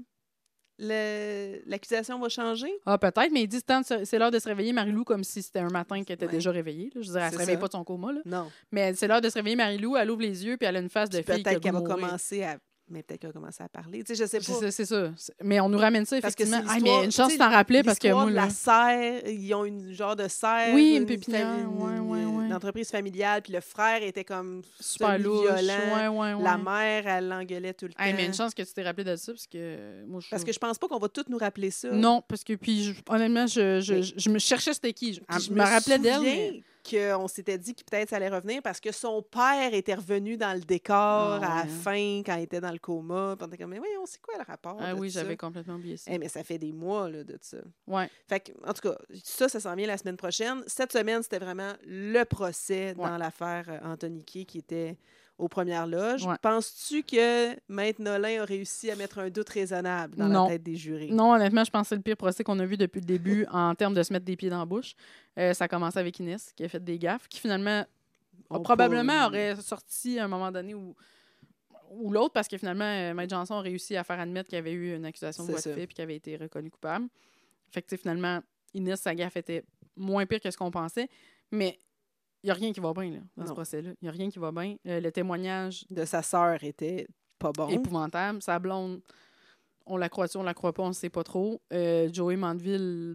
la- l'accusation va changer. ah, peut-être, mais ils disent tant de se- c'est l'heure de se réveiller, Marie-Lou, comme si c'était un matin qu'elle était Ouais. déjà réveillée. là. Je dirais, elle C'est se réveille ça. pas de son coma, là. Non. Mais c'est l'heure de se réveiller, Marie-Lou, elle ouvre les yeux, puis elle a une face de Puis fille qui a peut-être le qu'elle va goût de mourir. commencer à... Mais peut-être qu'elle va commencer à parler. Tu sais, je sais C'est pas. ça, c'est ça. C'est- Mais on nous ramène ça, Parce que effectivement. c'est Ah, l'histoire- mais une chance tu sais, de t'en rappeler, parce que L'histoire moi, de là... la serre, ils ont une genre de serre, Oui, une une, pépinière, fami- ouais, une- ouais, ouais. une entreprise familiale, puis le frère était comme Super louche. semi-violent. Ouais, ouais, ouais. La mère, elle l'engueulait tout le Hey, temps. mais une chance que tu t'es rappelé de ça, parce que euh, moi, je... Parce que je pense pas qu'on va tous nous rappeler ça. Non, parce que, puis, je- honnêtement, je, je, Mais- je, je me cherchais c'était qui. Je, Puis je me rappelais d'elle, souviens mais... qu'on s'était dit que peut-être ça allait revenir parce que son père était revenu dans le décor Ah, à la ouais. fin quand il était dans le coma. Puis on était comme, mais voyons, c'est quoi le rapport? Ah de oui, ça? j'avais complètement oublié ça. Eh, mais ça fait des mois là, de ça. Ouais. Fait que, en tout cas, ça, ça s'en vient la semaine prochaine. Cette semaine, c'était vraiment le procès Ouais. dans l'affaire euh, Anthony Kay qui était aux premières loges. Ouais. Penses-tu que Maître Nolin a réussi à mettre un doute raisonnable dans Non. la tête des jurés? Non, honnêtement, je pense que c'est le pire procès qu'on a vu depuis le début en termes de se mettre des pieds dans la bouche. Euh, ça a commencé avec Inès, qui a fait des gaffes, qui finalement, On probablement peut- aurait sorti à un moment donné ou, ou l'autre, parce que finalement, euh, Maître Janson a réussi à faire admettre qu'il y avait eu une accusation de C'est voie de ça. fait puis qu'il avait été reconnu coupable. Fait que, tu sais, finalement, Inès, sa gaffe était moins pire que ce qu'on pensait, mais il n'y a rien qui va bien là, dans ce Non. procès-là. Il n'y a rien qui va bien. Euh, le témoignage De sa sœur était pas bon. épouvantable. Sa blonde, on la croit-tu, on la croit pas, on ne sait pas trop. Euh, Joey Mandeville,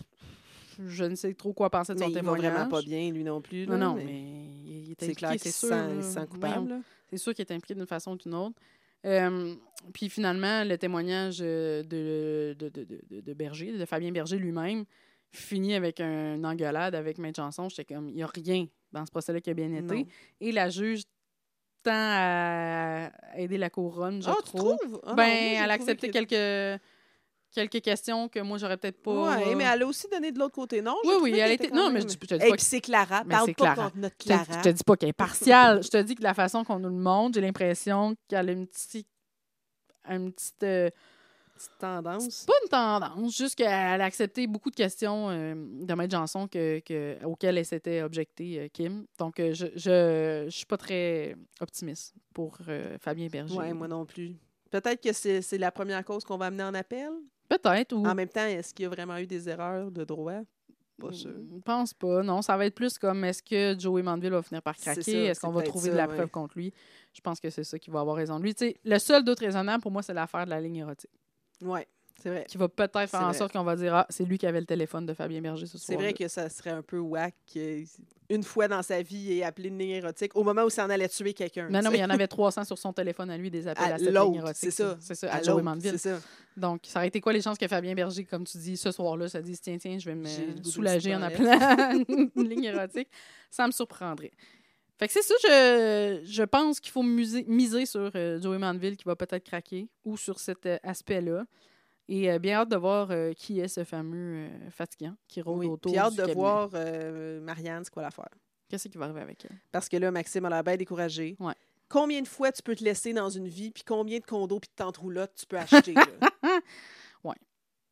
je ne sais trop quoi penser de Mais son il va témoignage. vraiment pas bien, lui non plus. Non, là, non, mais mais il est c'est impliqué, clair qu'il c'est se sûr. sent, il là. se sent Voyons. coupable. là. C'est sûr qu'il est impliqué d'une façon ou d'une autre. Euh, puis finalement, le témoignage euh, de, de, de, de, de Berger, de Fabien Berger lui-même, finit avec une engueulade avec Maître Janson. J'étais comme, il n'y a rien dans ce procès-là qui a bien été. Non. Et la juge tend à aider la couronne, je Ah, tu trouve. trouves? Ah non, moi, ben, j'ai elle a trouvé accepté que- quelques, quelques questions que moi, j'aurais peut-être pas... Oui, mais elle a aussi donné de l'autre côté. Non, j'ai Oui, trouvé oui, elle qu'elle a était été... quand Non, mais même- je, je te dis Et pas puis c'est Clara. Mais Parle c'est pas Clara. contre notre Je te, Clara. je te dis pas qu'elle est partiale. Je te dis que la façon qu'on nous le montre, j'ai l'impression qu'elle a une petite. Une petite. euh, Petite tendance. pas une tendance, juste qu'elle a accepté beaucoup de questions euh, de Maître Janson que, que, auxquelles elle s'était objectée, euh, Kim. Donc, euh, je, je, je suis pas très optimiste pour euh, Fabien Berger. Oui, moi non plus. Peut-être que c'est c'est la première cause qu'on va amener en appel. Peut-être. Ou... En même temps, est-ce qu'il y a vraiment eu des erreurs de droit? Pas sûr. Je pense pas. Non, ça va être plus comme est-ce que Joey Mandeville va finir par C'est craquer? ça, Est-ce qu'on c'est va peut-être trouver ça, de la ouais. preuve contre lui? Je pense que c'est ça qui va avoir raison de lui. Tu sais, le seul doute raisonnable pour moi, c'est l'affaire de la ligne érotique. Oui, c'est vrai. Qui va peut-être faire C'est en vrai. sorte qu'on va dire ah, c'est lui qui avait le téléphone de Fabien Berger ce C'est soir. vrai que ça serait un peu whack euh, une fois dans sa vie et appeler une ligne érotique au moment où ça en allait tuer quelqu'un. Non, non, tu mais il sais. y en avait trois cents sur son téléphone à lui, des appels À à, cette l'autre, ligne érotique. c'est ça. C'est ça, À à Joey l'autre, Mandeville. c'est ça. Donc, ça aurait été quoi les chances que Fabien Berger, comme tu dis, ce soir-là, ça dise tiens, tiens, je vais J'ai le goût me d'une soulager en petite appelant une ligne érotique? Ça me surprendrait. Fait que c'est ça, je, je pense qu'il faut muser- miser sur euh, Joey Mandeville qui va peut-être craquer ou sur cet euh, aspect-là. Et euh, bien hâte de voir euh, qui est ce fameux euh, fatigant qui rôde Oui. autour Puis hâte du de cabinet. voir euh, Marianne, c'est quoi l'affaire. Qu'est-ce qui va arriver avec elle? Parce que là, Maxime a l'air bien découragé. Ouais. Combien de fois tu peux te laisser dans une vie, puis combien de condos puis de tente-roulottes tu peux acheter? là?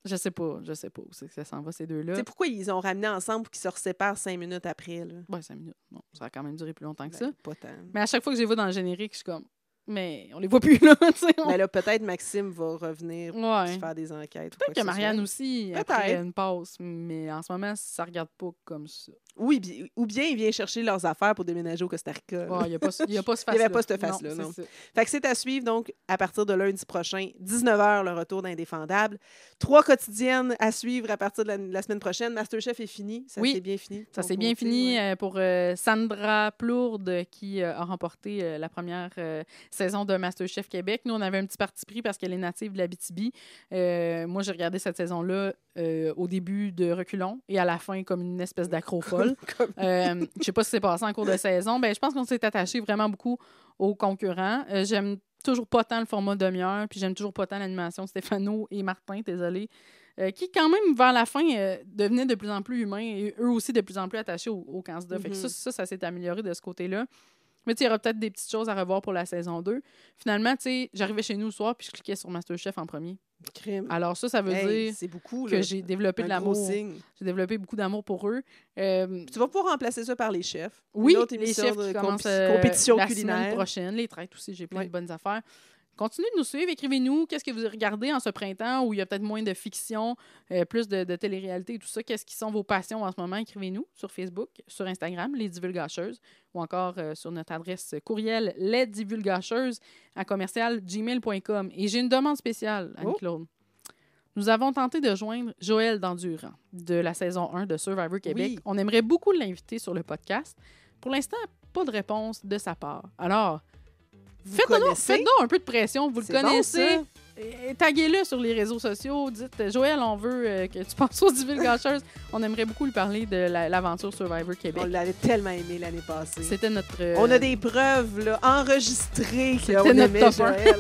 Je sais pas, je sais pas où c'est que ça s'en va, ces deux-là. Tu sais, pourquoi ils ont ramené ensemble pour qu'ils se séparent cinq minutes après, là? Ouais, cinq minutes. Bon, ça a quand même duré plus longtemps que Ben, ça. pas tant. Mais à chaque fois que je les vois dans le générique, je suis comme, mais on les voit plus, là, tu sais. On... Mais là, peut-être Maxime va revenir ouais. pour faire des enquêtes. Peut-être que, que Marianne aussi, peut-être. après une pause. Mais en ce moment, ça regarde pas comme ça. Oui, bi- ou bien il vient chercher leurs affaires pour déménager au Costa Rica. Il n'y a pas ce face-là. Il n'y avait pas cette face-là, non. non. Fait que c'est à suivre, donc, à partir de lundi prochain, dix-neuf heures, le retour d'Indéfendable. Trois quotidiennes à suivre à partir de la, de la semaine prochaine. MasterChef est fini. Ça oui, s'est bien fini. Ça s'est bien fini ouais. pour euh, Sandra Plourde, qui euh, a remporté euh, la première euh, saison de MasterChef Québec. Nous, on avait un petit parti pris parce qu'elle est native de l'Abitibi. Euh, moi, j'ai regardé cette saison-là euh, au début de reculons et à la fin comme une espèce d'accro folle. euh, je sais pas si c'est passé en cours de saison. Ben, je pense qu'on s'est attaché vraiment beaucoup aux concurrents. Euh, j'aime toujours pas tant le format demi-heure, puis j'aime toujours pas tant l'animation de Stéphano et Martin, désolé, euh, qui quand même, vers la fin, euh, devenaient de plus en plus humains et eux aussi de plus en plus attachés aux, aux candidats. Mm-hmm. Fait que ça, ça, ça s'est amélioré de ce côté-là. Mais tu sais, il y aura peut-être des petites choses à revoir pour la saison deux. Finalement, tu sais, j'arrivais chez nous le soir puis je cliquais sur MasterChef en premier. Crime. Alors ça, ça veut hey, dire c'est beaucoup, que là. j'ai développé un de l'amour. Signe. J'ai développé beaucoup d'amour pour eux. Euh, tu vas pouvoir remplacer ça par les chefs. Oui, les chefs qui commencent euh, compétition la culinaire. semaine prochaine. Les traites aussi, j'ai plein oui. de bonnes affaires. Continuez de nous suivre, écrivez-nous qu'est-ce que vous regardez en ce printemps où il y a peut-être moins de fiction, euh, plus de, de télé-réalité et tout ça. Qu'est-ce qui sont vos passions en ce moment? Écrivez-nous sur Facebook, sur Instagram, Les Divulgacheuses, ou encore euh, sur notre adresse courriel lesdivulgacheuses à commercial gmail point com. Et j'ai une demande spéciale, Anne-Claude. Oh. Nous avons tenté de joindre Joël Dandurand de la saison un de Survivor Québec. Oui. On aimerait beaucoup l'inviter sur le podcast. Pour l'instant, pas de réponse de sa part. Alors, faites-nous faites un peu de pression. Vous le connaissez. Bon, taguez-le sur les réseaux sociaux. Dites, Joël, on veut euh, que tu penses aux divulgacheuses. On aimerait beaucoup lui parler de la, l'aventure Survivor Québec. On l'avait tellement aimé l'année passée. C'était notre... Euh... On a des preuves là, enregistrées qu'on aimait Joël.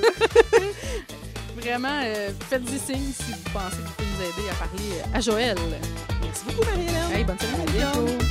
Vraiment, euh, faites-y signe si vous pensez que vous pouvez nous aider à parler à Joël. Merci beaucoup, Marie-Hélène. Hey, bonne semaine. À bientôt.